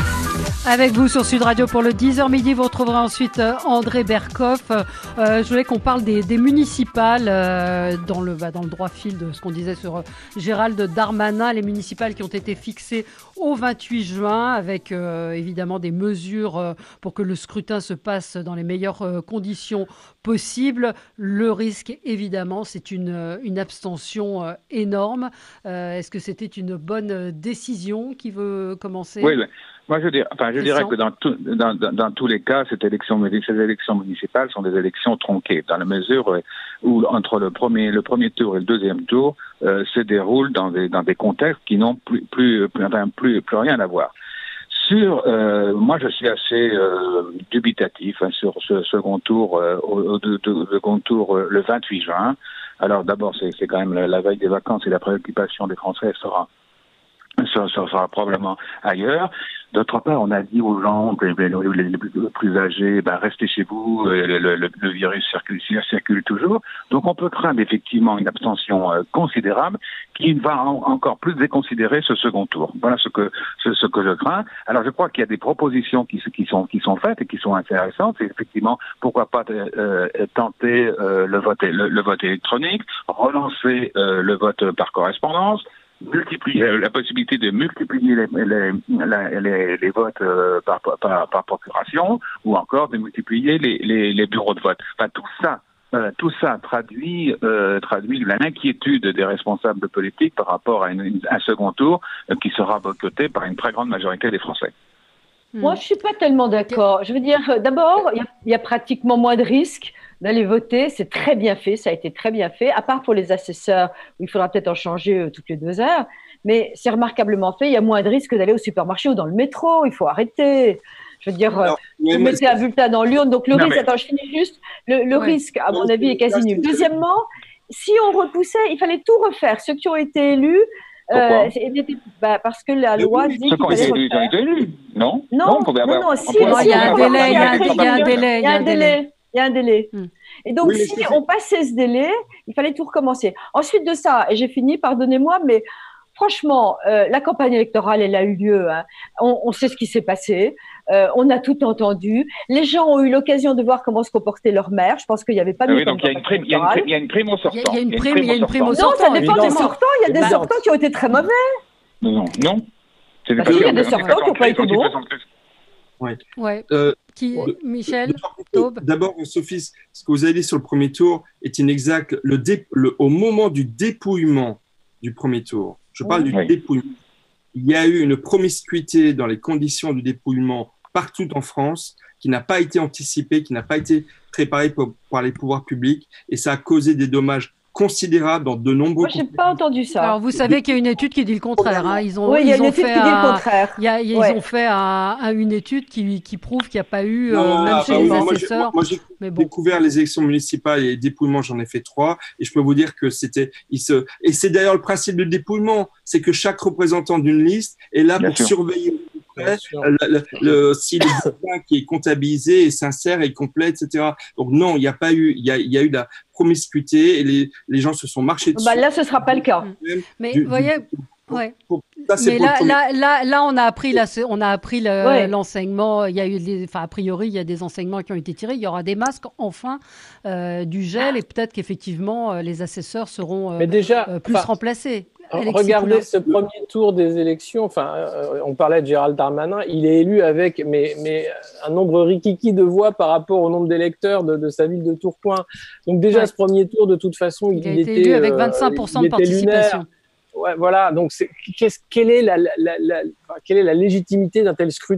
Avec vous sur Sud Radio pour le dix heures midi, vous retrouverez ensuite euh, André Berkoff. Euh, je voulais qu'on parle des, des municipales euh, dans, le, bah, dans le droit fil de ce qu'on disait sur euh, Gérald Darmanin, les municipales qui ont été fixées au vingt-huit juin avec euh, évidemment des mesures euh, pour que le scrutin se passe dans les meilleures euh, conditions possibles. Le risque, évidemment, c'est une, une abstention euh, énorme. Euh, est-ce que c'était une bonne décision? Qui veut commencer? Oui, moi je dirais, enfin, je dirais que dans, tout, dans, dans, dans tous les cas, cette élection, ces élections municipales sont des élections tronquées, dans la mesure où entre le premier, le premier tour et le deuxième tour euh, se déroulent dans des, dans des contextes qui n'ont plus, plus, plus, enfin, plus, plus rien à voir. Sur, euh, moi, je suis assez euh, dubitatif hein, sur ce second tour, euh, au, au, au, au second tour euh, le vingt-huit juin. Alors d'abord, c'est, c'est quand même la, la veille des vacances et la préoccupation des Français sera, sera, sera probablement ailleurs. D'autre part, on a dit aux gens, les, les, les plus âgés, ben, restez chez vous, le, le, le virus circule, circule toujours. Donc on peut craindre effectivement une abstention euh, considérable qui va en, encore plus déconsidérer ce second tour. Voilà ce que ce, ce que je crains. Alors je crois qu'il y a des propositions qui, qui sont qui sont faites et qui sont intéressantes. C'est effectivement pourquoi pas euh, tenter euh, le vote le, le vote électronique, relancer euh, le vote par correspondance, multiplier la possibilité de multiplier les, les, les, les votes euh, par, par, par procuration, ou encore de multiplier les, les, les bureaux de vote. Enfin, tout ça, euh, tout ça traduit, euh, traduit l'inquiétude des responsables politiques par rapport à une, une, un second tour euh, qui sera boycotté par une très grande majorité des Français. Moi, je suis pas tellement d'accord. Je veux dire, d'abord, il y, y a pratiquement moins de risques d'aller voter. C'est très bien fait, ça a été très bien fait, à part pour les assesseurs, où il faudra peut-être en changer euh, toutes les deux heures. Mais c'est remarquablement fait. Il y a moins de risques d'aller au supermarché ou dans le métro. Il faut arrêter. Je veux dire, Alors, vous mettez un bulletin dans l'urne. Donc, le non, risque, mais... attends, je finis juste. Le, le ouais. risque, à mon avis, est quasi nul. Deuxièmement, si on repoussait, il fallait tout refaire. Ceux qui ont été élus, Euh, bah, parce que la loi dit qu'il fallait élus, ils ont été élus, non Non, non, non, non, non si, il y a un délai, il y a un délai, il y a un délai, il y a un délai. Et donc, oui, si on passait ce délai, il fallait tout recommencer. Ensuite de ça, et j'ai fini, pardonnez-moi, mais franchement, euh, la campagne électorale, elle a eu lieu. Hein. On, on sait ce qui s'est passé. Euh, on a tout entendu. Les gens ont eu l'occasion de voir comment se comportait leur maire. Je pense qu'il n'y avait pas de. Ah oui, donc il y a une prime, il y a une prime, il y a une prime au sortant. Il y a une prime, il y a une prime au sortant. Non, ça dépend des sortants. Il y a des sortants qui ont été très mauvais. Non, non. C'est des il y a des sortants qui n'ont pas été bons. Ouais. Ouais. Euh, Qui, euh, Michel, Taube. D'abord, Sophie, ce que vous avez dit sur le premier tour est inexact. Le dé, le, au moment du dépouillement du premier tour, je parle oui. du dépouillement, il y a eu une promiscuité dans les conditions du dépouillement partout en France qui n'a pas été anticipée, qui n'a pas été préparée par, par les pouvoirs publics, et ça a causé des dommages considérable dans de nombreux. Moi, j'ai pas entendu ça. Alors, vous savez qu'il y a une étude qui dit le contraire. Hein. Ils ont, oui, il y a ils une ont étude fait qui dit un, le contraire. Il y a, ils ouais. ont fait un, un, une étude qui, qui prouve qu'il n'y a pas eu, non, euh, même ah, chez les moi, assesseurs. Moi, j'ai, moi, j'ai bon. découvert les élections municipales et les dépouillements, j'en ai fait trois, et je peux vous dire que c'était, ils se, et c'est d'ailleurs le principe du dépouillement, c'est que chaque représentant d'une liste est là Bien pour sûr. surveiller près, le, le, le, si le bulletin qui est comptabilisé est sincère et complet, et cetera. Donc non, il n'y a pas eu, il y a, il y a eu de la promiscuité et les, les gens se sont marchés dessus. Bah là, ce sera pas le cas. Mais vous voyez. Ouais. Ça, mais là, là, là, là, on a appris, là, on a appris le, ouais. l'enseignement. Il y a eu, des, enfin, a priori, il y a des enseignements qui ont été tirés. Il y aura des masques, enfin, euh, du gel, et peut-être qu'effectivement, euh, les assesseurs seront euh, mais déjà, euh, plus remplacés. Regardez ce premier tour des élections. Enfin, euh, on parlait de Gérald Darmanin. Il est élu avec, mais, mais un nombre rikiki de voix par rapport au nombre d'électeurs de, de sa ville de Tourcoing. Donc déjà, ouais. ce premier tour, de toute façon, il, il a été été élu avec vingt-cinq pour cent euh, de participation. Lunaire. Ouais, voilà. Donc, c'est, qu'est-ce, quelle est la, la, la, la, quelle est la légitimité d'un tel scrutin ?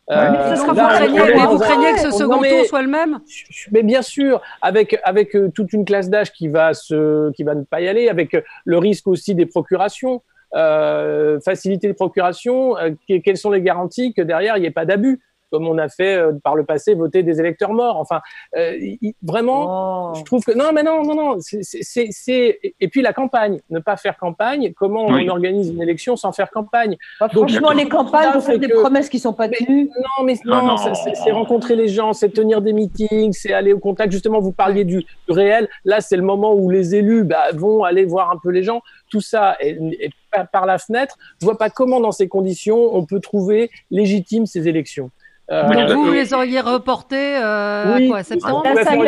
Euh, mais ce sera vous craignez, mais vous craignez que ce second tour soit le même? Mais bien sûr, avec avec euh, toute une classe d'âge qui va se, qui va ne pas y aller, avec euh, le risque aussi des procurations, euh, faciliter les procurations. Euh, quelles sont les garanties que derrière il n'y ait pas d'abus, comme on a fait euh, par le passé voter des électeurs morts. Enfin, euh, il, vraiment, oh. je trouve que non, mais non, non, non. C'est, c'est, c'est... Et puis la campagne, ne pas faire campagne. Comment oui. on organise une élection sans faire campagne? Bah, Donc, franchement, les campagnes, vous faites des que... promesses qui sont pas tenues. Non, mais non, non, non. C'est, c'est rencontrer les gens, c'est tenir des meetings, c'est aller au contact. Justement, vous parliez du, du réel. Là, c'est le moment où les élus bah, vont aller voir un peu les gens. Tout ça est, est par la fenêtre. Je vois pas comment, dans ces conditions, on peut trouver légitimes ces élections. Euh, Donc vous, vous les auriez reportées euh, oui, à quoi, septembre?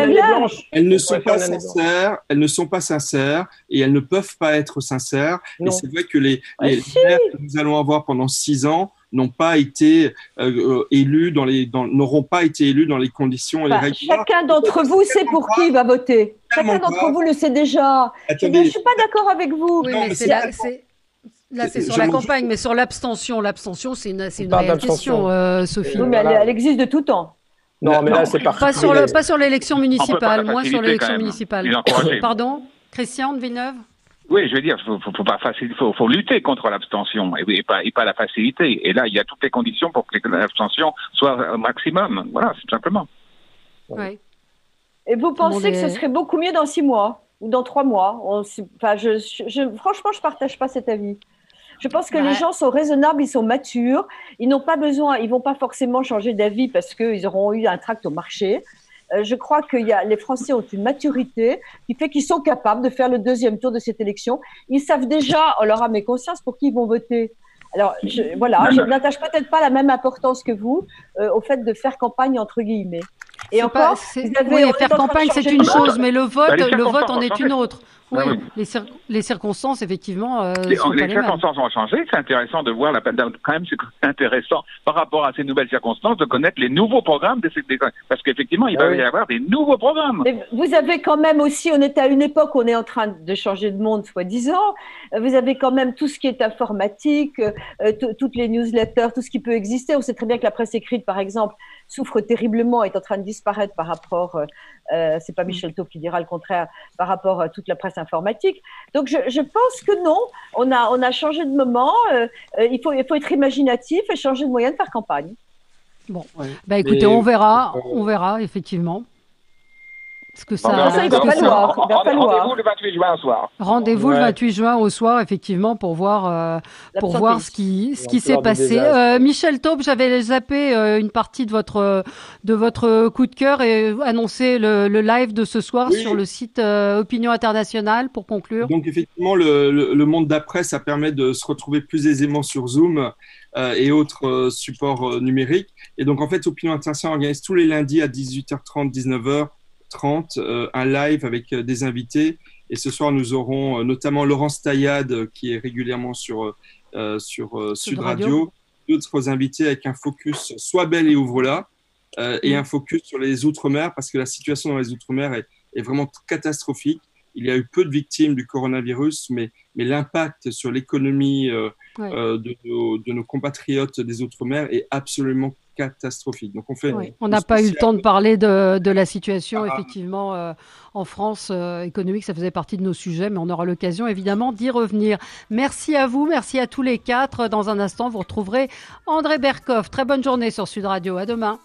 Elles ne sont pas sincères, elles ne sont pas sincères et elles ne peuvent pas être sincères. Non. Et c'est vrai que les, les ah, si. maires que nous allons avoir pendant six ans n'ont pas été euh, élus dans les, dans, n'auront pas été élus dans les conditions et bah, les règles. Chacun d'entre vous sait pour qui il va voter. Chacun d'entre vous le sait déjà. Attendez, je ne suis pas d'accord avec vous. Oui, mais c'est, là, c'est... Là, c'est sur la campagne, mais sur l'abstention. L'abstention, c'est une, c'est une réelle question, euh, Sophie. Oui, mais elle, elle existe de tout temps. Non, mais là, c'est pas pas sur, le, pas sur l'élection municipale, moins sur l'élection municipale. Pardon, Christian de Villeneuve? Oui, je veux dire, il faut, faut, pas facile, faut, faut lutter contre l'abstention et, et, pas, et pas la facilité. Et là, il y a toutes les conditions pour que l'abstention soit au maximum. Voilà, c'est simplement. Ouais. Et vous pensez que ce serait beaucoup mieux dans six mois ou dans trois mois? On, enfin, je, je, franchement, je partage pas cet avis. Je pense que ouais. les gens sont raisonnables, ils sont matures, ils n'ont pas besoin, ils vont pas forcément changer d'avis parce qu'ils auront eu un tract au marché. Euh, je crois que y a, les Français ont une maturité qui fait qu'ils sont capables de faire le deuxième tour de cette élection. Ils savent déjà, en leur âme et conscience, pour qui ils vont voter. Alors, je, voilà, je n'attache peut-être pas la même importance que vous euh, au fait de faire campagne entre guillemets. Et c'est encore, pas, vous avez, oui, faire campagne, c'est une chose, mais le vote, bah, le vote en est une autre. Oui, oui. Les, cir- les circonstances, effectivement, euh, les, sont les pas les circonstances mêmes. ont changé. C'est intéressant de voir la quand même. C'est intéressant par rapport à ces nouvelles circonstances de connaître les nouveaux programmes de ces parce qu'effectivement, il ah va oui. y avoir des nouveaux programmes. Mais vous avez quand même aussi, on est à une époque où on est en train de changer de monde, soi-disant. Vous avez quand même tout ce qui est informatique, euh, t- toutes les newsletters, tout ce qui peut exister. On sait très bien que la presse écrite, par exemple, souffre terriblement, est en train de disparaître par rapport. Euh, Euh, c'est pas Michel Taube qui dira le contraire par rapport à toute la presse informatique. Donc je, je pense que non, on a on a changé de moment. Euh, euh, il faut il faut être imaginatif et changer de moyen de faire campagne. Bon, ouais. bah écoutez, Mais, on verra, euh, on verra effectivement. Ce que ça, bon, ça, il va falloir. Ça... Rendez-vous le vingt-huit juin au soir. Rendez-vous ouais. le vingt-huit juin au soir, effectivement, pour voir, euh, pour voir ce qui, ce qui s'est passé. Euh, Michel Taube, j'avais zappé euh, une partie de votre, de votre coup de cœur et annoncé le, le live de ce soir oui. sur le site euh, Opinion Internationale pour conclure. Donc, effectivement, le, le, le monde d'après, ça permet de se retrouver plus aisément sur Zoom euh, et autres euh, supports euh, numériques. Et donc, en fait, Opinion Internationale organise tous les lundis à dix-huit heures trente, dix-neuf heures trente, euh, un live avec euh, des invités. Et ce soir, nous aurons euh, notamment Laurence Taillade, euh, qui est régulièrement sur, euh, sur euh, Sud Radio, d'autres invités avec un focus « Sois belle et ouvre-la euh, mmh. » et un focus sur les Outre-mer, parce que la situation dans les Outre-mer est, est vraiment catastrophique. Il y a eu peu de victimes du coronavirus, mais, mais l'impact sur l'économie euh, ouais. euh, de, de, de nos compatriotes des Outre-mer est absolument catastrophique. Donc on fait. Oui. On n'a pas eu le temps de parler de, de la situation ah. effectivement euh, en France euh, économique. Ça faisait partie de nos sujets, mais on aura l'occasion évidemment d'y revenir. Merci à vous, merci à tous les quatre. Dans un instant, vous retrouverez André Berkoff. Très bonne journée sur Sud Radio. À demain.